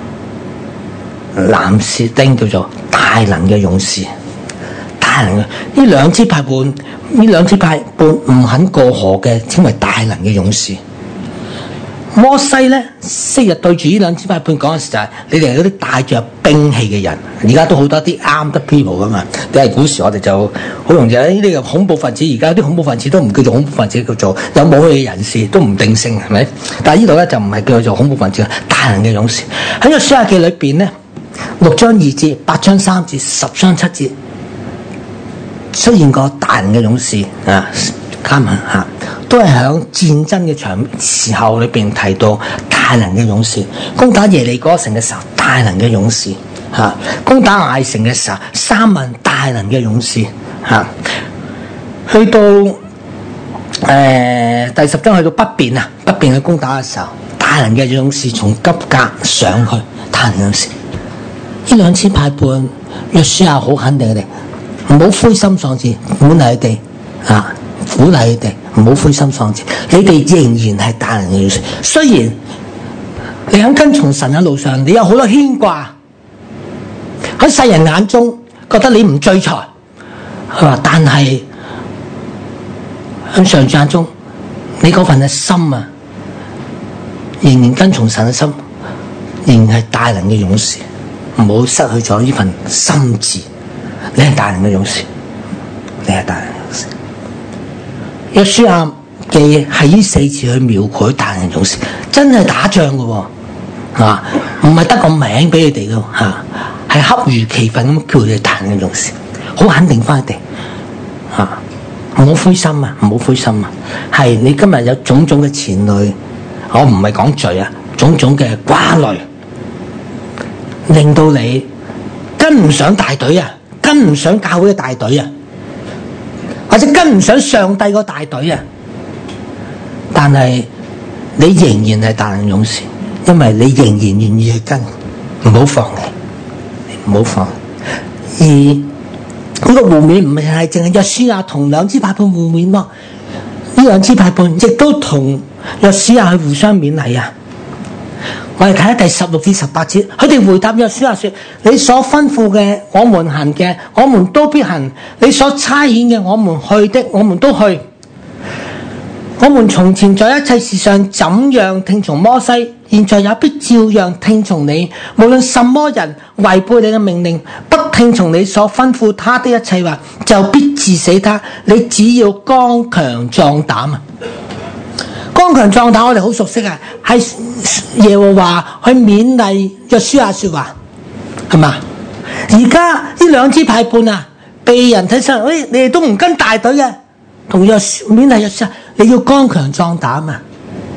男士丁叫做大能嘅勇士。大能嘅呢兩支派半，呢兩支派半唔肯過河嘅，稱為大能嘅勇士。摩西咧，昔日對住呢兩支派半講嘅時就係：你哋係嗰啲帶着兵器嘅人。而家都好多啲 armed people 噶嘛。你係古時我哋就好容易呢啲嘅恐怖分子，而家啲恐怖分子都唔叫做恐怖分子，叫做有武器嘅人士，都唔定性係咪？但係呢度咧就唔係叫做恐怖分子，大能嘅勇士。喺個書亞記裏邊咧，六章二節、八章三節、十章七節出現過大能嘅勇士啊，加埋嚇。都係喺戰爭嘅場時候裏邊提到大能嘅勇士，攻打耶利哥城嘅時候大能嘅勇士嚇、啊，攻打艾城嘅時候三萬大能嘅勇士嚇、啊，去到誒、呃、第十章去到北邊啊，北邊去攻打嘅時候，大能嘅勇士從吉甲上去，大能勇士呢兩支派半，約書亞好肯定佢哋，唔好灰心喪志，鼓勵佢哋啊，鼓勵佢哋。唔好灰心喪志，你哋仍然係大能嘅勇士。雖然你喺跟從神嘅路上，你有好多牽掛，喺世人眼中覺得你唔聚財，係嘛？但係喺上主眼中，你嗰份嘅心啊，仍然跟從神嘅心，仍然係大能嘅勇士。唔好失去咗呢份心志，你係大能嘅勇士，你係大能嘅勇士。約書亞記係呢四次去描繪大能勇士，真係打仗嘅喎，啊，唔係得個名俾佢哋嘅嚇，係恰如其分咁叫佢哋大能勇士，好肯定翻佢哋嚇，唔好灰心啊，唔好灰心啊，係你今日有種種嘅纏累，我唔係講罪啊，種種嘅掛慮，令到你跟唔上大隊啊，跟唔上教會嘅大隊啊。或者跟唔上上帝個大隊啊，但係你仍然係大能勇士，因為你仍然願意去跟，唔好放棄，唔好放棄。而呢個互勉唔係係淨係約書亞同兩支派半互勉咯，呢兩支派半亦都同約書亞去互相勉勵啊。我哋睇下第十六至十八節，佢哋回答約書亞說：你所吩咐嘅，我們行嘅，我們都必行；你所差遣嘅，我們去的，我們都去。我們從前在一切事上怎樣聽從摩西，現在也必照樣聽從你。無論什麼人違背你嘅命令，不聽從你所吩咐他的一切話，就必治死他。你只要剛強壯膽啊！剛強壯膽，我哋好熟悉啊，係耶和華去勉勵約書亞說話，係嘛？而家呢兩支派半啊，被人睇出，誒、哎，你哋都唔跟大隊嘅，同約勉勵約書亞，你要剛強壯膽啊！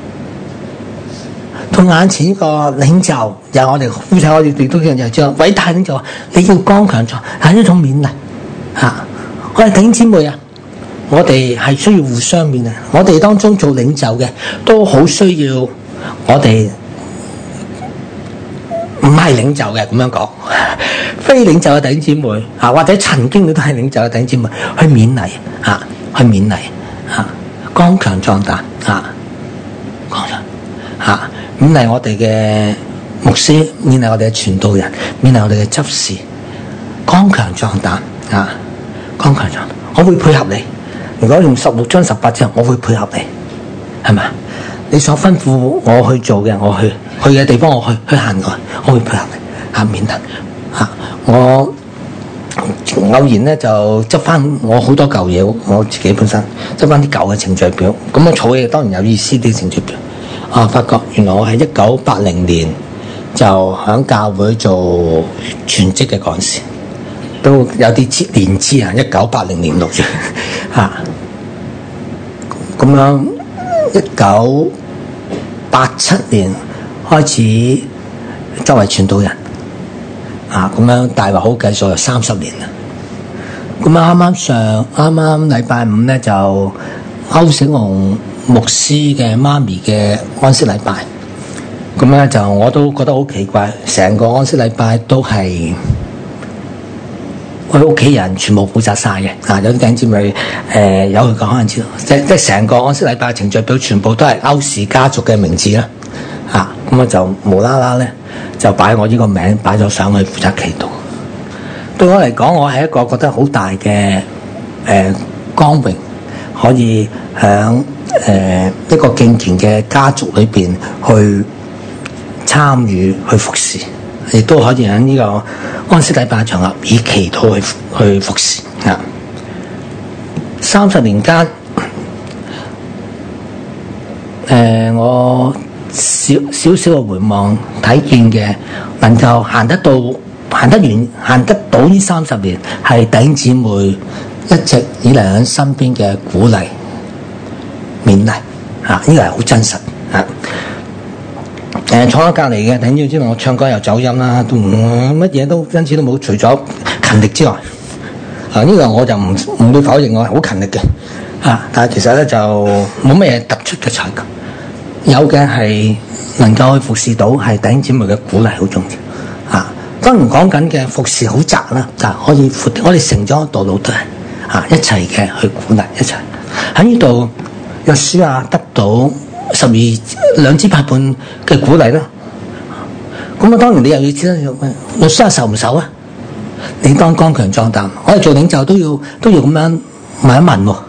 同眼前呢個領袖，又我哋夫妻我哋亦都叫又將偉大領袖，你要剛強壯，係一種勉勵吓。我哋弟兄姊妹啊！我哋係需要互相勉勵，我哋當中做領袖嘅都好需要我哋唔係領袖嘅咁樣講，非領袖嘅弟兄姊妹啊，或者曾經你都係領袖嘅弟兄姊妹去勉勵啊，去勉勵啊，剛強壯膽啊，剛強啊，勉勵我哋嘅牧師，勉勵我哋嘅傳道人，勉勵我哋嘅執事，剛強壯膽啊，剛強壯膽，我會配合你。如果用十六章十八之後，我會配合你，係咪？你所吩咐我去做嘅，我去去嘅地方，我去去行過，我會配合你嚇，免得嚇我偶然咧就執翻我好多舊嘢，我自己本身執翻啲舊嘅程序表，咁我儲嘢當然有意思啲程序表。啊，發覺原來我係一九八零年就喺教會做全職嘅幹事。都有啲年資啊！一九八零年六月嚇，咁樣一九八七年開始作為傳道人， 啊，咁樣大話好計數有三十年啦。咁啊啱啱上啱啱禮拜五咧就歐醒龍牧師嘅媽咪嘅安息禮拜，咁咧就我都覺得好奇怪，成個安息禮拜都係佢屋企人全部負責晒嘅。啊，有啲弟兄姊妹誒有佢講可能知道，即即係成個安息禮拜程序表全部都係歐氏家族嘅名字啦。啊，咁啊就無啦啦咧就擺我呢個名擺咗上去負責祈禱。對我嚟講，我係一個覺得好大嘅誒、呃、光榮，可以喺誒、呃、一個敬虔嘅家族裏邊去參與去服侍，亦都可以喺呢個安息禮拜場合以祈禱去去服侍啊！三十年間，誒、呃、我少少少嘅回望睇見嘅，能夠行得到。行得完，行得到呢三十年，係弟兄姊妹一直以嚟喺身邊嘅鼓勵、勉勵，啊，呢個係好真實啊！誒、呃，坐喺隔離嘅弟兄姊妹知道我唱歌又走音啦，都乜嘢都因此都冇，除咗勤力之外，啊，呢、這個我就唔唔會否認我係好勤力嘅，啊，但係其實咧就冇乜嘢突出嘅才幹，有嘅係能夠去服侍到係弟兄姊妹嘅鼓勵好重要，啊。當然講緊嘅服侍好窄啦，就可以闊。我哋成咗道路都係啊，一齊嘅去鼓勵一齊喺呢度。約書亞得到十二兩支八半嘅鼓勵啦。咁啊，當然你又要知道約書亞受唔受啊？你當剛強壯膽，我哋做領袖都要都要咁樣問一問喎。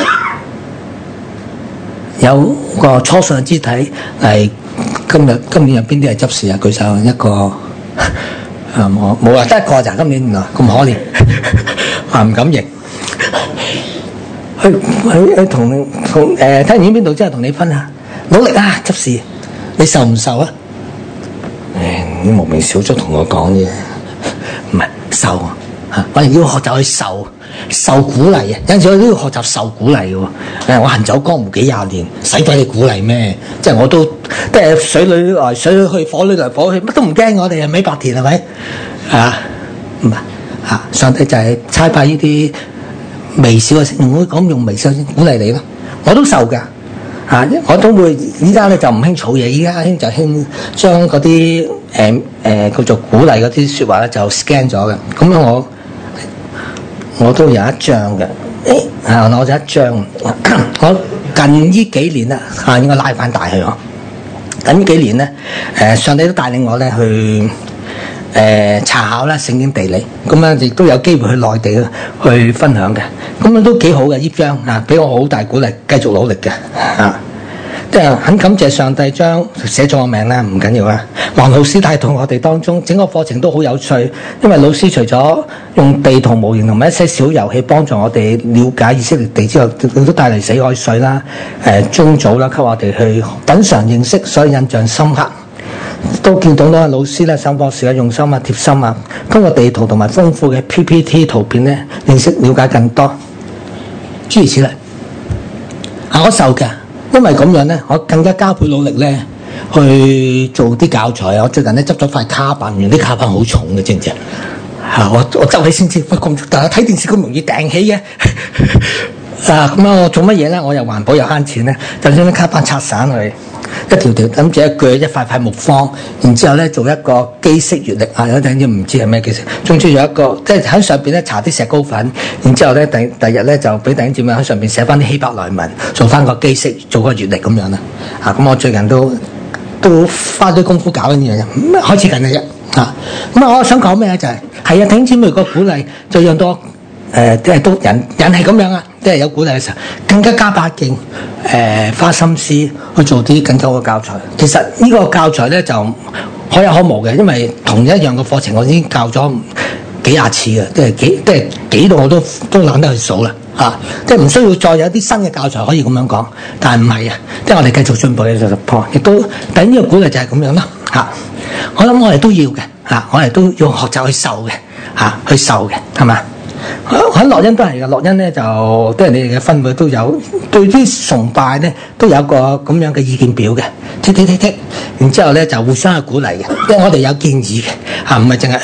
有個初信嘅肢體係今日今年有邊啲係執事啊？舉手一個。啊冇冇啊，得一個咋？今年啊咁可憐，啊唔敢認。去去去同同誒睇完邊度之後同你分享，努力啊執事，你受唔受啊？誒，你無名小卒同我講嘢，唔係受啊！嚇，我哋要學習去受受鼓勵嘅，有陣時我都要學習受鼓勵嘅喎。誒，我行走江湖幾廿年，使鬼你鼓勵咩？即係我都即係水裏來水裏去，火裏來火去，乜都唔驚。我哋係美白田係咪？啊，唔係嚇，上帝就係差派呢啲微小嘅聲，我講用微小聲鼓勵你咯。我都受㗎嚇，我都會依家咧就唔興儲嘢，依家興就興將嗰啲誒誒叫做鼓勵嗰啲説話咧就 scan 咗嘅。咁樣我我都有一張嘅，誒啊攞咗一張。我近呢幾年啦嚇，應該拉翻大去嗬。近呢幾年咧，誒上帝都帶領我咧去。誒、呃、查考啦，聖經地理，咁樣亦都有機會去內地去分享嘅，咁樣都幾好嘅呢張啊，俾我好大鼓勵，繼續努力嘅啊！即係很感謝上帝將寫咗我名啦，唔緊要啊。黃老師帶到我哋當中，整個課程都好有趣，因為老師除咗用地圖模型同埋一些小遊戲幫助我哋了解以色列地之後，亦都帶嚟死海水啦、誒宗祖啦，給我哋去品嚐認識，所以印象深刻。都見到啦，老師咧上課時嘅用心啊、貼心啊，通過地圖同埋豐富嘅 P P T 圖片咧，認識了解更多。諸如此類，啊，我受嘅，因為咁樣咧，我更加加倍努力咧去做啲教材啊。我最近咧執咗塊卡板，原來啲卡板好重嘅，知唔知啊？嚇，我我執起先知，不過但係睇電視咁容易掟起嘅。啊，咁啊，我做乜嘢咧？我又環保又慳錢咧，就將啲卡板拆散去。一條條諗住一鋸一塊塊木方，然之後咧做一個機式月曆啊！有啲人唔知係咩機式，總之有一個即係喺上邊咧搽啲石膏粉，然之後咧第第日咧就俾弟兄姊妹喺上邊寫翻啲希伯來文，做翻個機式，做個月曆咁樣啦。啊，咁我最近都都花啲功夫搞緊呢樣嘢，開始緊嘅啫。啊，咁啊，我想講咩咧？就係係啊，弟兄姊妹個鼓勵就讓多。誒，即係、呃、都人人係咁樣啊！即係有鼓勵嘅時候，更加加把勁，誒、呃、花心思去做啲更加好嘅教材。其實呢個教材咧就可有可無嘅，因為同一樣嘅課程我已經教咗幾廿次嘅，即係幾即係幾度我都都懶得去數啦嚇！即係唔需要再有啲新嘅教材可以咁樣講，但係唔係啊！即係我哋繼續進步嘅就破，亦都第呢個鼓勵就係咁樣啦嚇！我諗我哋都要嘅嚇，我哋都要學習去受嘅嚇，去受嘅係嘛？喺樂恩都係嘅，樂恩咧就都係你哋嘅分會都有對啲崇拜咧都有個咁樣嘅意見表嘅，剔剔剔剔，然之後咧就互相去鼓勵嘅，即係我哋有建議嘅嚇，唔係淨係誒剔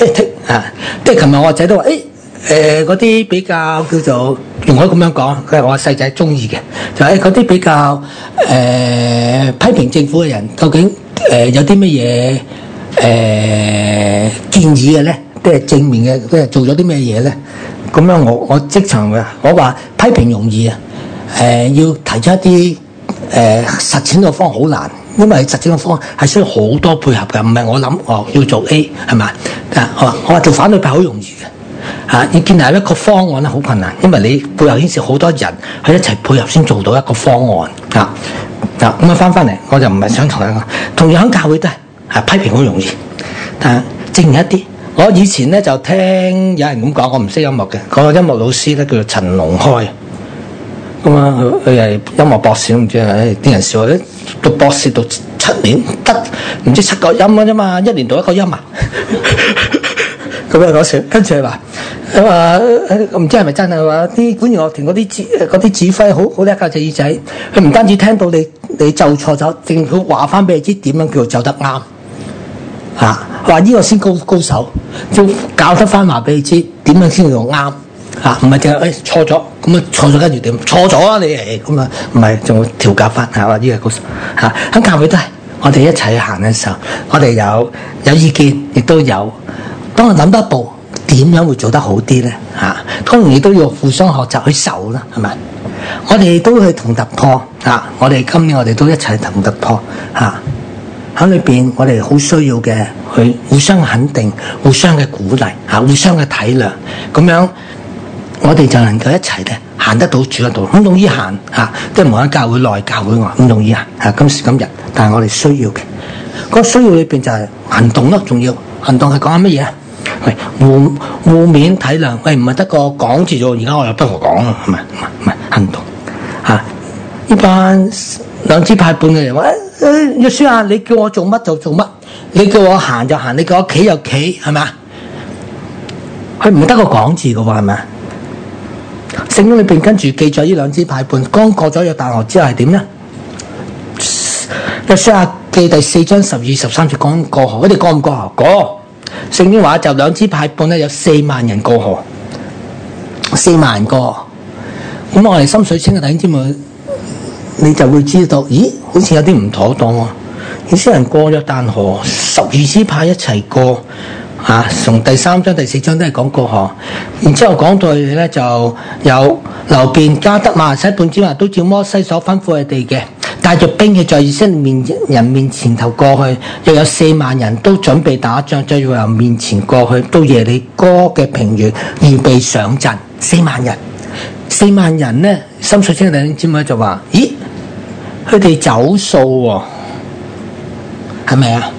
啊！即係琴日我個仔都話，誒誒嗰啲比較叫做，用可以咁樣講，佢係我細仔中意嘅，就係嗰啲比較誒、呃、批評政府嘅人，究竟誒、呃、有啲乜嘢誒建議嘅咧？即係正面嘅，即係做咗啲咩嘢咧？咁樣我我即場嘅，我話批評容易啊，誒、呃、要提出一啲誒、呃、實踐嘅方案好難。因為實踐嘅方案係需要好多配合嘅，唔係我諗哦要做 A 係咪？啊，我話我話做反對派好容易嘅，嚇、啊、要建立一個方案咧好困難，因為你背後牽涉好多人去一齊配合先做到一個方案。啊啊咁啊翻翻嚟，我就唔係想同你講，同樣喺教會都係係批評好容易，但係正一啲。我以前咧就聽有人咁講，我唔識音樂嘅，嗰個音樂老師咧叫做陳龍開。咁啊，佢佢係音樂博士，唔知啊，啲人笑佢讀博士讀七年得唔知七個音嘅啫嘛，一年讀一個音啊。咁啊講笑，跟住佢話，佢話唔知係咪真係話啲管弦樂團嗰啲指嗰啲指揮好好叻㗎隻耳仔，佢唔單止聽到你你奏錯咗，政府話翻俾你知點樣叫做奏得啱。嚇，話呢個先高高手，要教得翻話俾你知點樣先叫做啱。嚇，唔係淨係誒錯咗，咁啊錯咗跟住點？錯咗啊你誒，咁啊唔係仲調教翻嚇話呢個高手嚇。喺教會都係我哋一齊去行嘅時候，我哋有有意見，亦都有。當我諗多一步，點樣會做得好啲咧？嚇，當然亦都要互相學習去受啦，係咪？我哋都去同突破嚇，我哋今年我哋都一齊同突破嚇。喺裏邊，我哋好需要嘅去互相肯定、互相嘅鼓勵嚇、互相嘅體諒，咁樣。我哋就能夠一齊咧行得到主嗰度，咁容易行嚇，即係無論教會內、教會外，咁容易行嚇。今時今日，但係我哋需要嘅嗰、那個需要裏邊就係行動咯，仲要行動係講緊乜嘢啊？喂，互互勉體諒，喂唔係得個講字啫，而家我又不過講啊，係咪？唔係唔係行動嚇。呢、啊、班兩支派半嘅人話：誒約書亞，你叫我做乜就做乜，你叫我行就行，你叫我企就企，係咪啊？佢唔係得個講字嘅喎，係咪啊？聖經裏邊跟住記載呢兩支派半，剛過咗約旦河之後係點咧？約書亞記第四章十二十三節講過河，佢哋過唔過河？過。聖經話就兩支派半咧，有四萬人過河，四萬人過河。咁我哋心水清嘅弟兄姊妹，你就會知道，咦，好似有啲唔妥當喎。以色列人過約旦河，十二支派一齊過。啊，從第三章、第四章都係講過河，然之後講到佢咧就有流便、加德、馬拿西半支派都照摩西所吩咐佢哋嘅，帶着兵器在以色列面人面前頭過去，又有四萬人都準備打仗，就要由面前過去到耶利哥嘅平原，預備上陣。四萬人，四萬人咧，心水清嘅弟兄姊妹就話：咦，佢哋走數喎，係咪啊？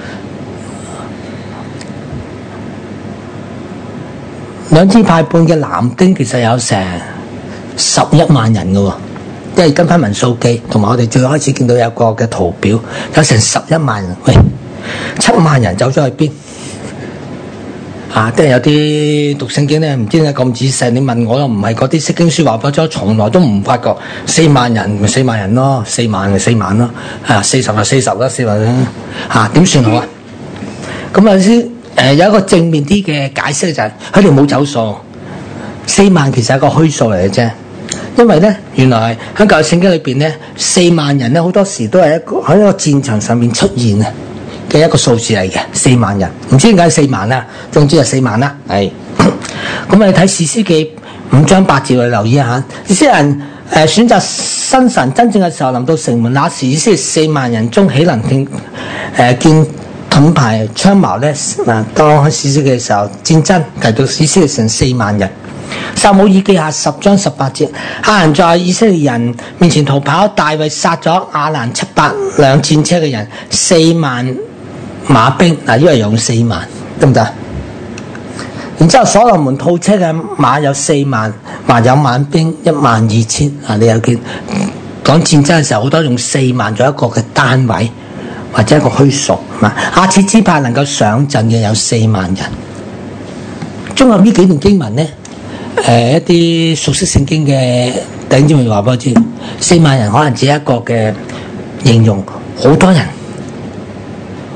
兩支派半嘅男丁其實有成十一萬人嘅喎，即係跟翻民數記，同埋我哋最開始見到有個嘅圖表，有成十一萬人。喂，七萬人走咗去邊？啊，即係有啲讀聖經咧，唔知點解咁仔細。你問我又唔係嗰啲釋經書話咗，從來都唔發覺四萬人咪四萬人咯，四萬咪四萬咯，啊，四十就四十啦，四萬啦，啊，點算好啊？咁啊先。誒有一個正面啲嘅解釋就係佢哋冇走數，四萬其實係一個虛數嚟嘅啫。因為咧，原來喺舊約聖經裏邊咧，四萬人咧好多時都係一個喺一個戰場上面出現嘅一個數字嚟嘅。四萬人唔知點解四萬啦，總之係四萬啦。係咁你睇士師記五章八節去留意一下，以色列人誒選擇新神真正嘅時候臨到城門，那時以色列四萬人中豈能見誒、呃、見盾牌槍矛咧？嗱，當喺士師記嘅時候戰爭提到以色列成四萬人。撒母耳記下十章十八節，亞蘭在以色列人面前逃跑，大衛殺咗亞蘭七百輛戰車嘅人，四萬馬兵。嗱，呢個用四萬得唔得？然之後所羅門套車嘅馬有四萬，還有馬兵一萬二千。啊，你有見講戰爭嘅時候，好多用四萬做一個嘅單位，或者一個虛數。亞設支派能夠上陣嘅有四萬人。綜合呢幾段經文呢，誒、呃、一啲熟悉聖經嘅弟兄姊妹話俾我知，四萬人可能只係一個嘅形容，好多人，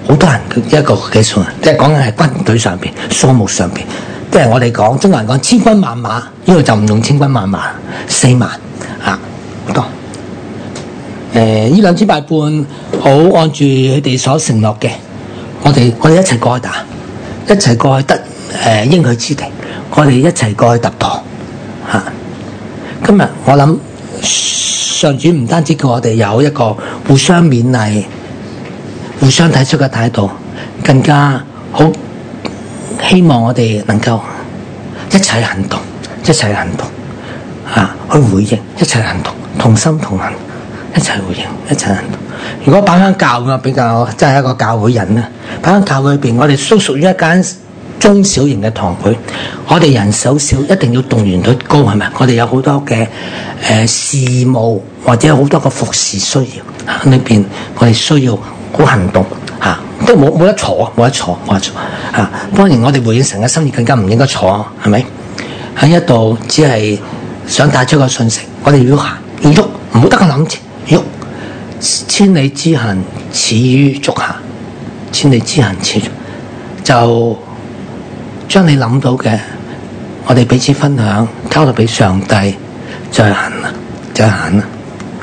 好多人嘅一個嘅數人，即係講緊係軍隊上邊數目上邊，即係我哋講中國人講千軍萬馬，呢度就唔用千軍萬馬，四萬啊好多。誒呢兩支八半好按住佢哋所承諾嘅，我哋我哋一齊過去打，一齊過去得誒、呃、應許之地，我哋一齊過去突破嚇。今日我諗上主唔單止叫我哋有一個互相勉勵、互相睇出嘅態度，更加好希望我哋能夠一齊行動，一齊行動嚇去回應，一齊行動，同心同行。一齊回應，一齊行動。如果擺翻教嘅比較，真係一個教會人咧。擺翻教會裏邊，我哋都屬於一間中小型嘅堂會。我哋人手少，一定要動員率高，係咪？我哋有好多嘅誒、呃、事務，或者好多嘅服侍需要。喺裏邊，我哋需要好行動嚇、啊，都冇冇得坐，冇得坐，冇得坐嚇、啊。當然，我哋回應神嘅心意更加唔應該坐，係咪？喺一度只係想帶出個信息，我哋要行，要喐，唔好得個諗住。喐，千里之行始於足下，千里之行始於，就將你諗到嘅，我哋彼此分享，交到俾上帝，就係行啦，就係行啦。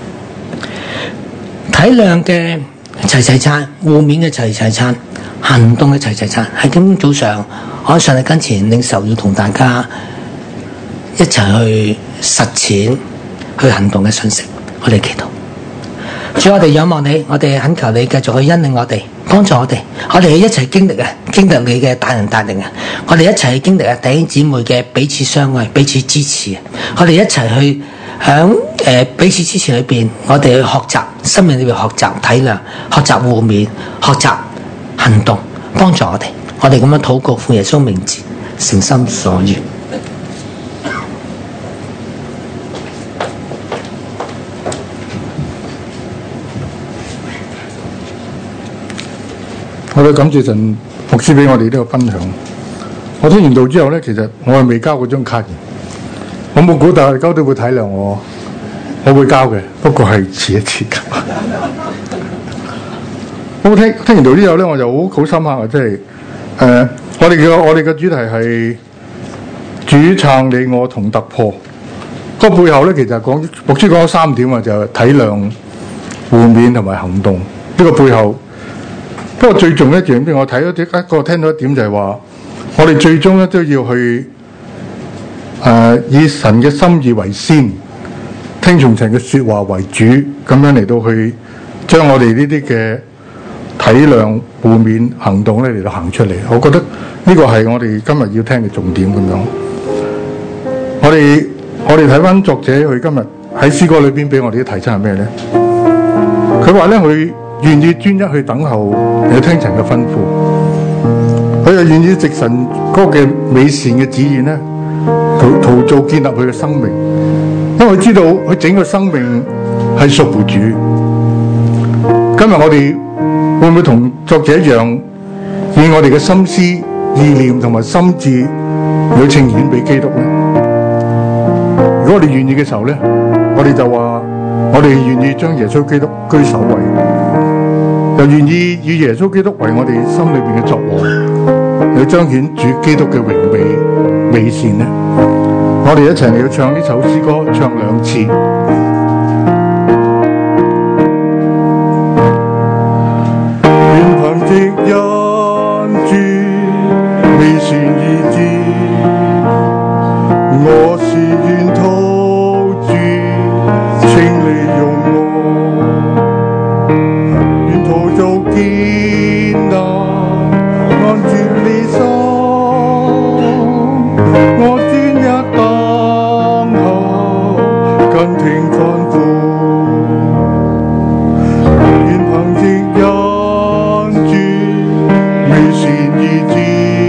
體諒嘅齊齊餐，互勉嘅齊齊餐，行動嘅齊齊餐，喺今早上，我喺上帝跟前領受，要同大家一齊去實踐、去行動嘅信息，我哋祈禱。主，我哋仰望你，我哋懇求你繼續去引領我哋，幫助我哋，我哋一齊經歷啊，經歷你嘅大能大力啊！我哋一齊去經歷啊，弟兄姊妹嘅彼此相愛、彼此支持啊！我哋一齊去響誒、呃、彼此支持裏邊，我哋去學習生命裏邊學習體諒、學習互勉、學習行動，幫助我哋。我哋咁樣禱告，奉耶穌名字，誠心所願。 我哋感謝神牧師俾我哋呢個分享。我聽完道之後咧，其實我係未交嗰張卡嘅，我冇估大家都會體諒我，我會交嘅，不過係遲一遲交。我聽聽完道之後咧，我就好好深刻啊！即係誒，我哋嘅我哋嘅主題係主撐你我同突破。個背後咧，其實講牧師講咗三點啊，就係體諒、互勉同埋行動。呢、這個背後。不過最重要一樣，我睇咗一個聽到一點就係話，我哋最終咧都要去誒、呃、以神嘅心意為先，聽從神嘅説話為主，咁樣嚟到去將我哋呢啲嘅體諒、互勉行動咧嚟到行出嚟。我覺得呢個係我哋今日要聽嘅重點咁樣。我哋我哋睇翻作者佢今日喺詩歌裏邊俾我哋啲提醒係咩咧？佢話咧佢。願意專一去等候，去聽神嘅吩咐。佢又願意藉神嗰個嘅美善嘅旨意咧，陶陶造建立佢嘅生命。因為佢知道佢整個生命係屬乎主。今日我哋會唔會同作者一樣，以我哋嘅心思、意念同埋心智去呈現俾基督咧？如果我哋願意嘅時候咧，我哋就話我哋願意將耶穌基督居首位。又願意以耶穌基督為我哋心裏邊嘅作王，去彰顯主基督嘅榮美美善咧。我哋一齊嚟要唱呢首詩歌，唱兩次。願憑藉恩主美善意志，我是願討主請你用我。做建立按住你心，我專一等候，跟聽吩咐。願憑藉恩主美善意志，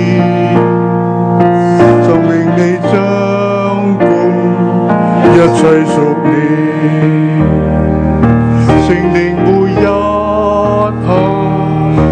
就令你掌管一切屬你，聖靈每日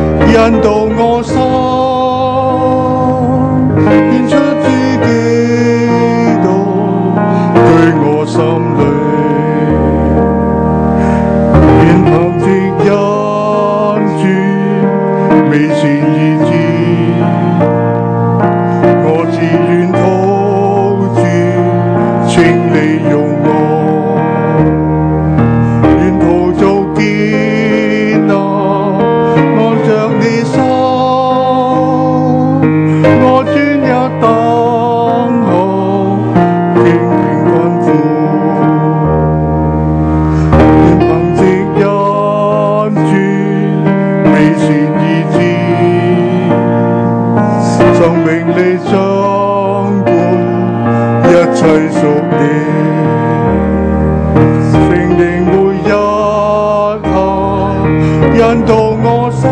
引導我心，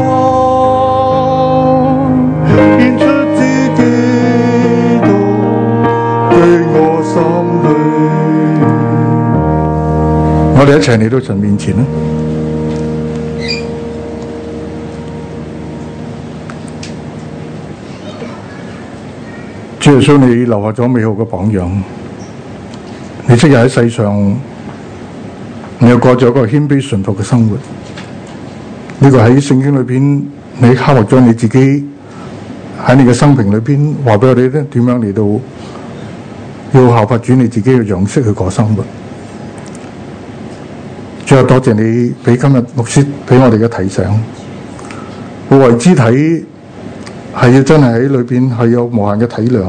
獻出自己到對我心裏。我哋一齊嚟到神面前啦。主耶穌，你留下咗美好嘅榜樣。你昔日喺世上，你又過咗一個謙卑順服嘅生活。呢、這個喺聖經裏邊，你刻畫咗你自己喺你嘅生平裏邊，話俾我哋咧點樣嚟到要效法主你自己嘅樣式去過生活。最後多謝你俾今日牧師俾我哋嘅提醒，互為肢體係要真係喺裏邊係有無限嘅體諒，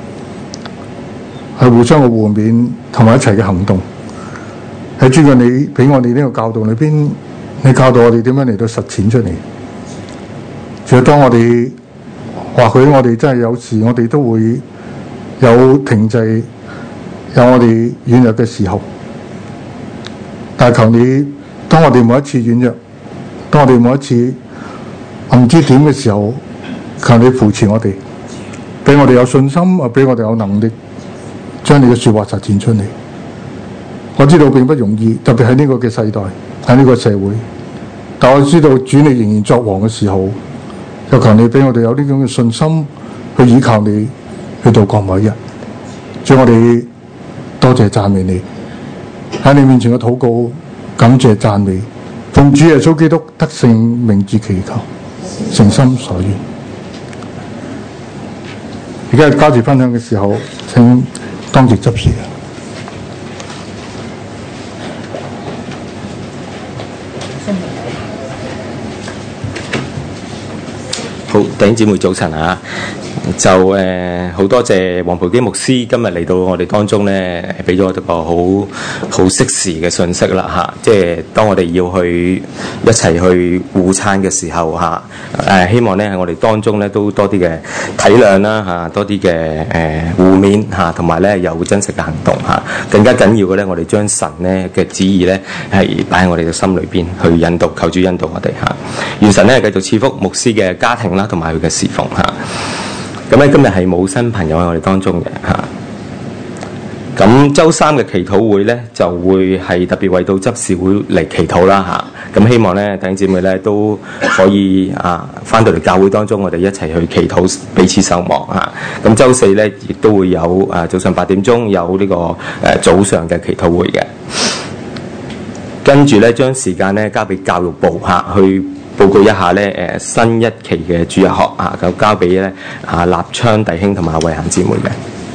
係互相嘅互勉同埋一齊嘅行動。喺主嘅你俾我哋呢個教導裏邊，你教導我哋點樣嚟到實踐出嚟。仲有當我哋或許我哋真係有時我哋都會有停滯，有我哋軟弱嘅時候，但係求你當我哋每一次軟弱，當我哋每一次唔知點嘅時候，求你扶持我哋，俾我哋有信心，啊，俾我哋有能力將你嘅說話實踐出嚟。我知道並不容易，特別喺呢個嘅世代，喺呢個社會。但我知道主你仍然作王嘅時候，就求你俾我哋有呢種嘅信心去依靠你，去度過每一日。主，我哋多謝讚美你，喺你面前嘅禱告，感謝讚美，奉主耶穌基督得勝名字祈求，誠心所願。而家係交接分享嘅時候，請當值執事。 好，弟兄姊妹早晨啊！就誒好、呃、多謝黃培基牧師今日嚟到我哋當中咧，俾咗一個好好適時嘅信息啦嚇。即係當我哋要去一齊去午餐嘅時候嚇，誒、啊、希望咧喺我哋當中咧都多啲嘅體諒啦嚇，多啲嘅誒互勉嚇，同埋咧有真實嘅行動嚇、啊。更加緊要嘅咧，我哋將神咧嘅旨意咧係擺喺我哋嘅心裏邊去引導，求主引導我哋嚇。願、啊、神咧繼續賜福牧師嘅家庭啦，同埋佢嘅侍奉嚇。咁、啊、咧今日係冇新朋友喺我哋當中嘅嚇。咁、啊、週三嘅祈禱會咧就會係特別為到執事會嚟祈禱啦嚇。咁、啊、希望咧弟兄姊妹咧都可以啊翻到嚟教會當中，我哋一齊去祈禱，彼此守望嚇。咁、啊、週四咧亦都會有啊早上八點鐘有呢、這個誒、啊、早上嘅祈禱會嘅。跟住咧將時間咧交俾教育部嚇、啊、去報告一下咧誒新一期嘅主日學啊，咁交俾咧啊立昌弟兄同埋慧嫻姊妹嘅。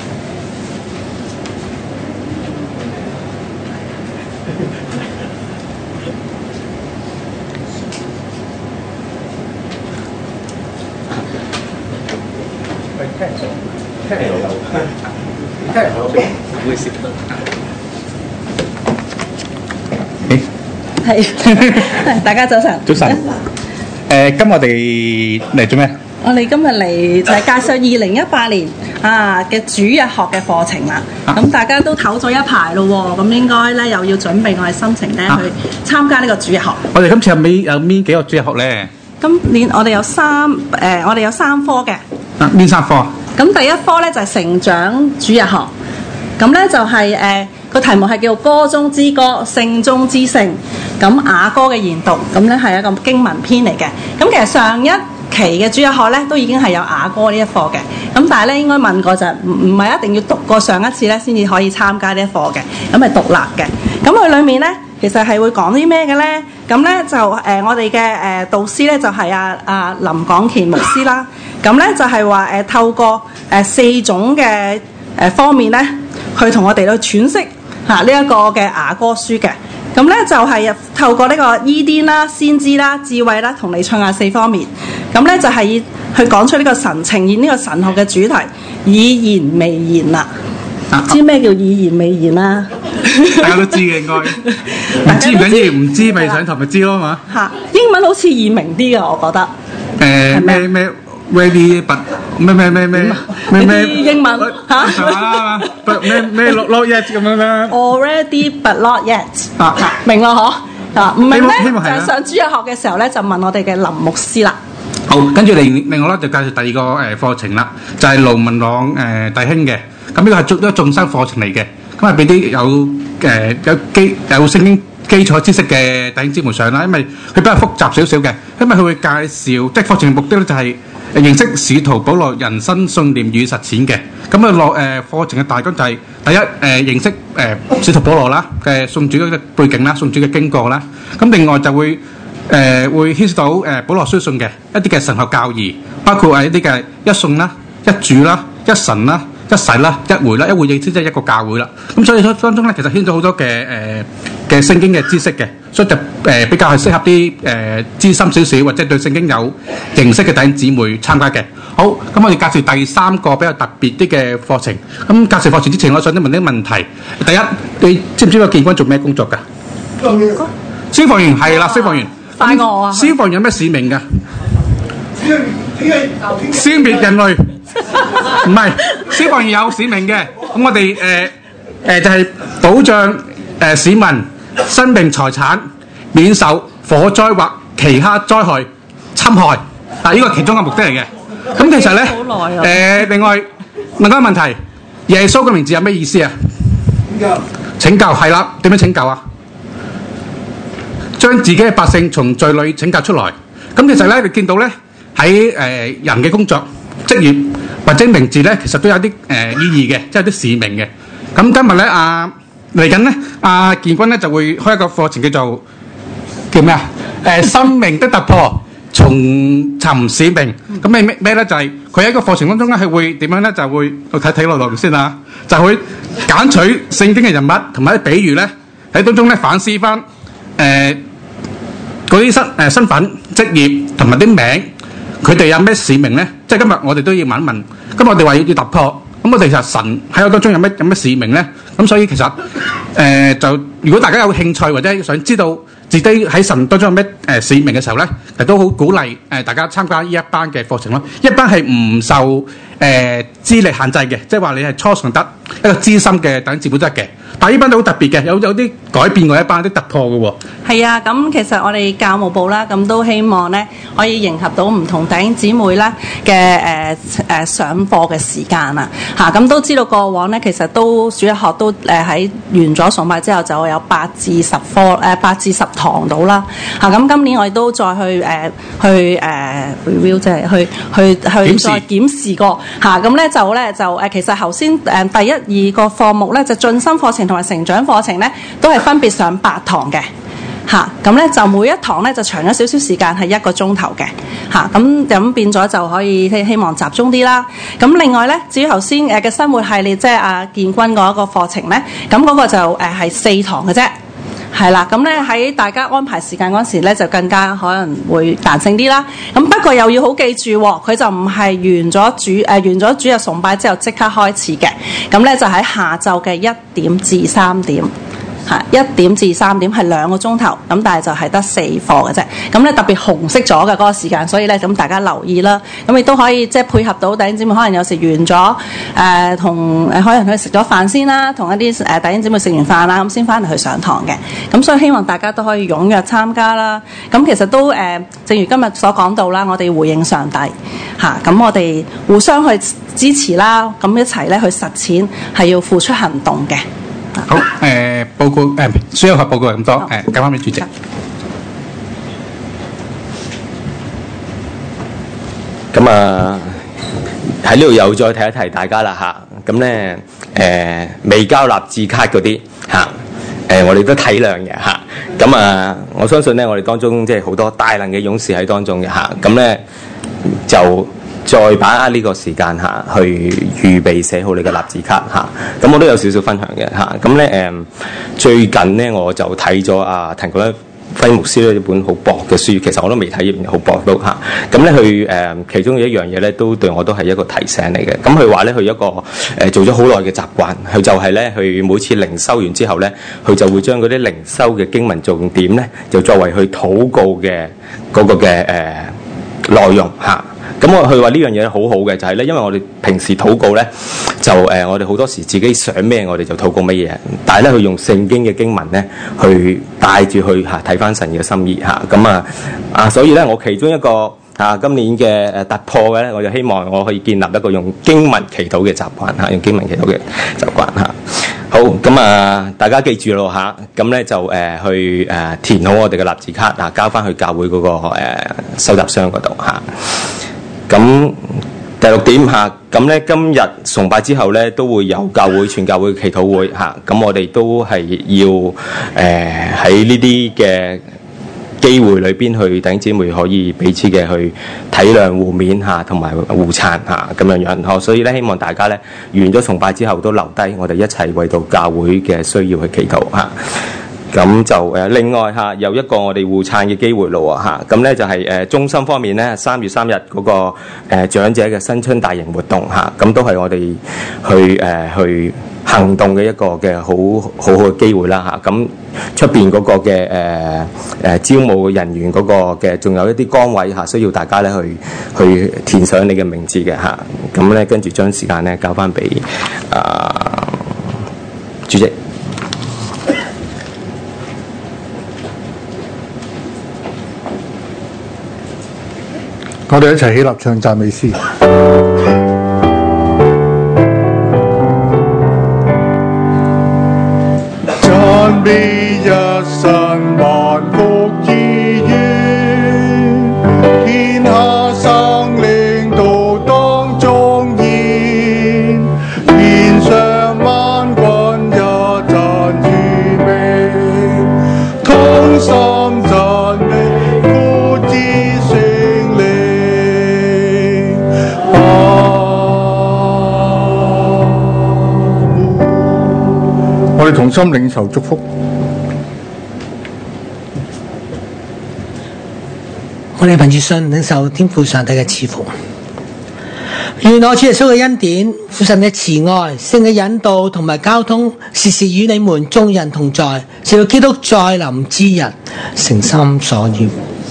係，大家早晨。 早晨。誒，今日我哋嚟做咩？ 我哋今日嚟就係介紹二零一八年啊嘅主日學嘅課程啦。咁、啊、大家都唞咗一排咯喎，咁應該咧又要準備我哋心情咧、啊、去參加呢個主日學。 我哋今次有邊有邊幾個主日學咧？ 今年我哋有三誒、呃，我哋有三科嘅。 啊，邊三科？ 咁第一科咧就係、是、成長主日學。咁咧就係、是、誒。呃個題目係叫歌中之歌，聖中之聖。咁雅歌嘅研讀，咁咧係一個經文篇嚟嘅。咁其實上一期嘅主日學咧都已經係有雅歌呢一課嘅。咁但係咧應該問過就唔唔係一定要讀過上一次咧先至可以參加呢一課嘅。咁係獨立嘅。咁佢裡面咧其實係會講啲咩嘅咧？咁咧就誒、呃、我哋嘅誒導師咧就係阿阿林廣乾牧師啦。咁咧就係話誒透過誒、呃、四種嘅誒、呃、方面咧去同我哋去詮釋。嚇呢一個嘅雅歌書嘅，咁咧就係、是、透過呢個伊甸啦、先知啦、智慧啦同彌賽亞四方面，咁咧就係、是、去講出呢個神呈現呢個神學嘅主題，以言未言啦。啊、知咩叫以言未言啦？ 大家都知嘅應該，唔知唔緊要，唔知咪上堂咪知咯嘛。嚇， 英文好似易明啲嘅，我覺得。誒咩咩 ready but 咩咩咩咩咩咩英文嚇咩咩 not yet 咁樣啦。 Already but not yet。啊，明啦嗬。 啊，唔明咧希望係啦就上主日學嘅時候咧，就問我哋嘅林牧師啦。 好，跟住另另外咧就介紹第二個誒課程啦，就係盧文朗誒弟兄嘅。咁呢個係做一個眾生課程嚟嘅，咁係俾啲有誒有基有聖經基礎知識嘅弟兄姊妹上啦，因為佢比較複雜少少嘅，因為佢會介紹，即係課程嘅目的咧就係認識使徒保羅人生信念與實踐嘅。咁啊落誒課程嘅大綱就係第一誒認識誒使徒保羅啦嘅信主嘅背景啦，信主嘅經過啦。咁另外就會誒會牽涉到誒保羅書信嘅一啲嘅神學教義，包括係一啲嘅一信啦、一主啦、一神啦、一洗啦、一會啦，一會意思即係一個教會啦。咁所以當中咧其實牽涉好多嘅誒嘅聖經嘅知識嘅，所以就誒比較係適合啲誒資深少少或者對聖經有認識嘅弟兄姊妹參加嘅。好，咁我哋介紹第三個比較特別啲嘅課程。咁介紹課程之前，我想問啲問題。第一，你知唔知個建軍做咩工作㗎？消防員係啦，消防員。 快我啊！ 消防員有咩使命㗎？消滅人類。唔係，消防員有使命嘅。咁我哋誒誒就係保障誒市民生命財產免受火災或其他災害侵害。啊，呢個係其中嘅目的嚟嘅。咁其實咧，誒另外問一個問題，耶穌嘅名字有咩意思啊？拯救係啦，點樣拯救啊？將自己嘅百姓從罪裏拯救出來。咁其實咧，你見到咧喺誒人嘅工作、職業或者名字咧，其實都有啲誒意義嘅，即係有啲使命嘅。咁今日咧，阿嚟緊咧，阿建軍咧就會開一個課程，叫做叫咩啊？誒，生命的突破，重尋使命。咁咩咩咩咧？就係佢喺個課程當中咧，係會點樣咧？就會我睇睇落落先啊，就會揀取聖經嘅人物同埋啲比喻咧，喺當中咧反思翻誒。嗰啲身誒身份、職業同埋啲名，佢哋有咩使命咧？即係今日我哋都要問一問。咁我哋話要要突破，咁我哋其實神喺我當中有咩有咩使命咧？咁所以其實誒、呃、就如果大家有興趣或者想知道自己喺神當中有咩誒使命嘅時候咧，其實都好鼓勵誒大家參加呢一班嘅課程咯。一班係唔受誒資歷限制嘅，即係話你係初信得一個資深嘅等字本得嘅。但係呢班都好特別嘅，有有啲改變過一班，啲突破嘅喎。係啊，咁其實我哋教務部啦，咁都希望咧可以迎合到唔同弟兄姊妹啦嘅誒誒上課嘅時間啊，嚇咁都知道過往咧，其實都主日學都誒喺完咗崇拜之後就有八至十科誒八至十堂到啦，嚇咁今年我哋都再去誒去誒 review 即係去去去再檢視過嚇，咁咧就咧就誒其實頭先誒第一二個課目咧就進深課程同埋成長課程咧都係分別上八堂嘅。嚇咁咧就每一堂咧就長咗少少時間，係一個鐘頭嘅嚇，咁咁變咗就可以希希望集中啲啦。咁另外咧，至於頭先誒嘅生活系列，即係阿建軍嗰一個課程咧，咁嗰個就誒係四堂嘅啫，係啦。咁咧喺大家安排時間嗰時咧，就更加可能會彈性啲啦。咁不過又要好記住，佢就唔係完咗主誒、呃、完咗主日崇拜之後即刻開始嘅。咁咧就喺下晝嘅一點至三點。係一點至三點係兩個鐘頭，咁但係就係得四課嘅啫。咁咧特別紅色咗嘅嗰個時間，所以咧咁大家留意啦。咁亦都可以即係配合到弟兄姊妹，可能有時完咗誒同誒可能去食咗飯先啦，同一啲誒弟兄姊妹食完飯啦，咁先翻嚟去上堂嘅。咁所以希望大家都可以踴躍參加啦。咁其實都誒、呃，正如今日所講到啦，我哋回應上帝嚇，咁、啊、我哋互相去支持啦，咁一齊咧去實踐係要付出行動嘅。 好，誒、呃、報告誒，需要學報告咁多，誒交翻俾主席。 咁啊，喺呢度又再提一提大家啦嚇。咁咧誒未交立字卡嗰啲嚇，誒我哋都體諒嘅嚇。咁啊，我相信咧，我哋當中即係好多大能嘅勇士喺當中嘅嚇。咁咧就再把握呢個時間嚇，去預備寫好你嘅立字卡嚇。咁我都有少少分享嘅嚇。咁咧誒，最近咧我就睇咗阿滕國輝牧師咧一本好薄嘅書，其實我都未睇完，好薄到嚇。咁咧佢誒其中有一樣嘢咧，都對我都係一個提醒嚟嘅。咁佢話咧，佢一個誒、呃、做咗好耐嘅習慣，佢就係咧，佢每次靈修完之後咧，佢就會將嗰啲靈修嘅經文重點咧，就作為佢禱告嘅嗰個嘅誒、呃、內容嚇。 咁我佢話呢樣嘢好好嘅，就係咧，因為我哋平時禱告咧，就誒、呃、我哋好多時自己想咩，我哋就禱告乜嘢。但係咧，佢用聖經嘅經文咧，去帶住去嚇睇翻神嘅心意嚇。咁啊啊，所以咧，我其中一個啊今年嘅誒突破嘅咧，我就希望我可以建立一個用經文祈禱嘅習慣嚇，用經文祈禱嘅習慣嚇。好，咁啊，大家記住咯嚇，咁咧就誒、呃、去誒、呃、填好我哋嘅立字卡啊，交翻去教會嗰、那個、呃、收集箱嗰度嚇。咁第六點嚇，咁咧今日崇拜之後咧都會有教會全教會祈禱會嚇，咁我哋都係要誒喺呢啲嘅機會裏邊去弟兄姊妹可以彼此嘅去體諒互勉嚇，同埋互撐嚇咁樣樣呵。所以咧希望大家咧完咗崇拜之後都留低，我哋一齊為到教會嘅需要去祈禱嚇。咁就誒另外嚇有一個我哋互撐嘅機會咯嚇，咁咧就係誒中心方面咧三月三日嗰個誒長者嘅新春大型活動嚇，咁都係我哋去誒去行動嘅一個嘅好好好嘅機會啦嚇。咁出邊嗰個嘅誒誒招募人員嗰個嘅，仲有一啲崗位嚇，需要大家咧去去填上你嘅名字嘅嚇。咁咧跟住將時間咧交翻俾啊主席。 我哋一齊起立唱讚美詩。讚美一生萬福意願，天下生靈都當莊嚴，天上萬軍一讚與美，同心讚美父子聖靈。我哋同心領受祝福。 我哋憑住信領受天父上帝嘅賜福。願我主耶穌嘅恩典、父神嘅慈愛、聖嘅引導同埋交通，時時與你們眾人同在，直到基督再臨之日，誠心所願。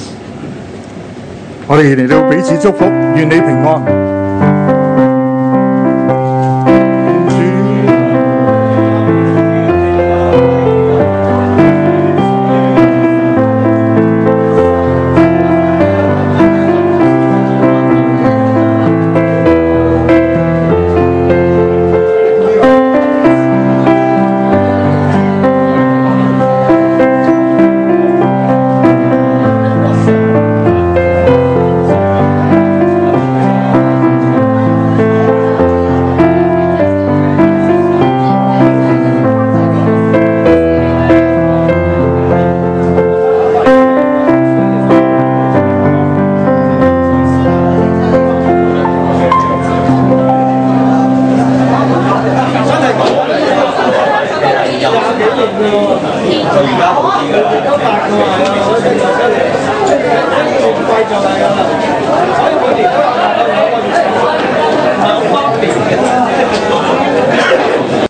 我哋嚟到彼此祝福，願你平安。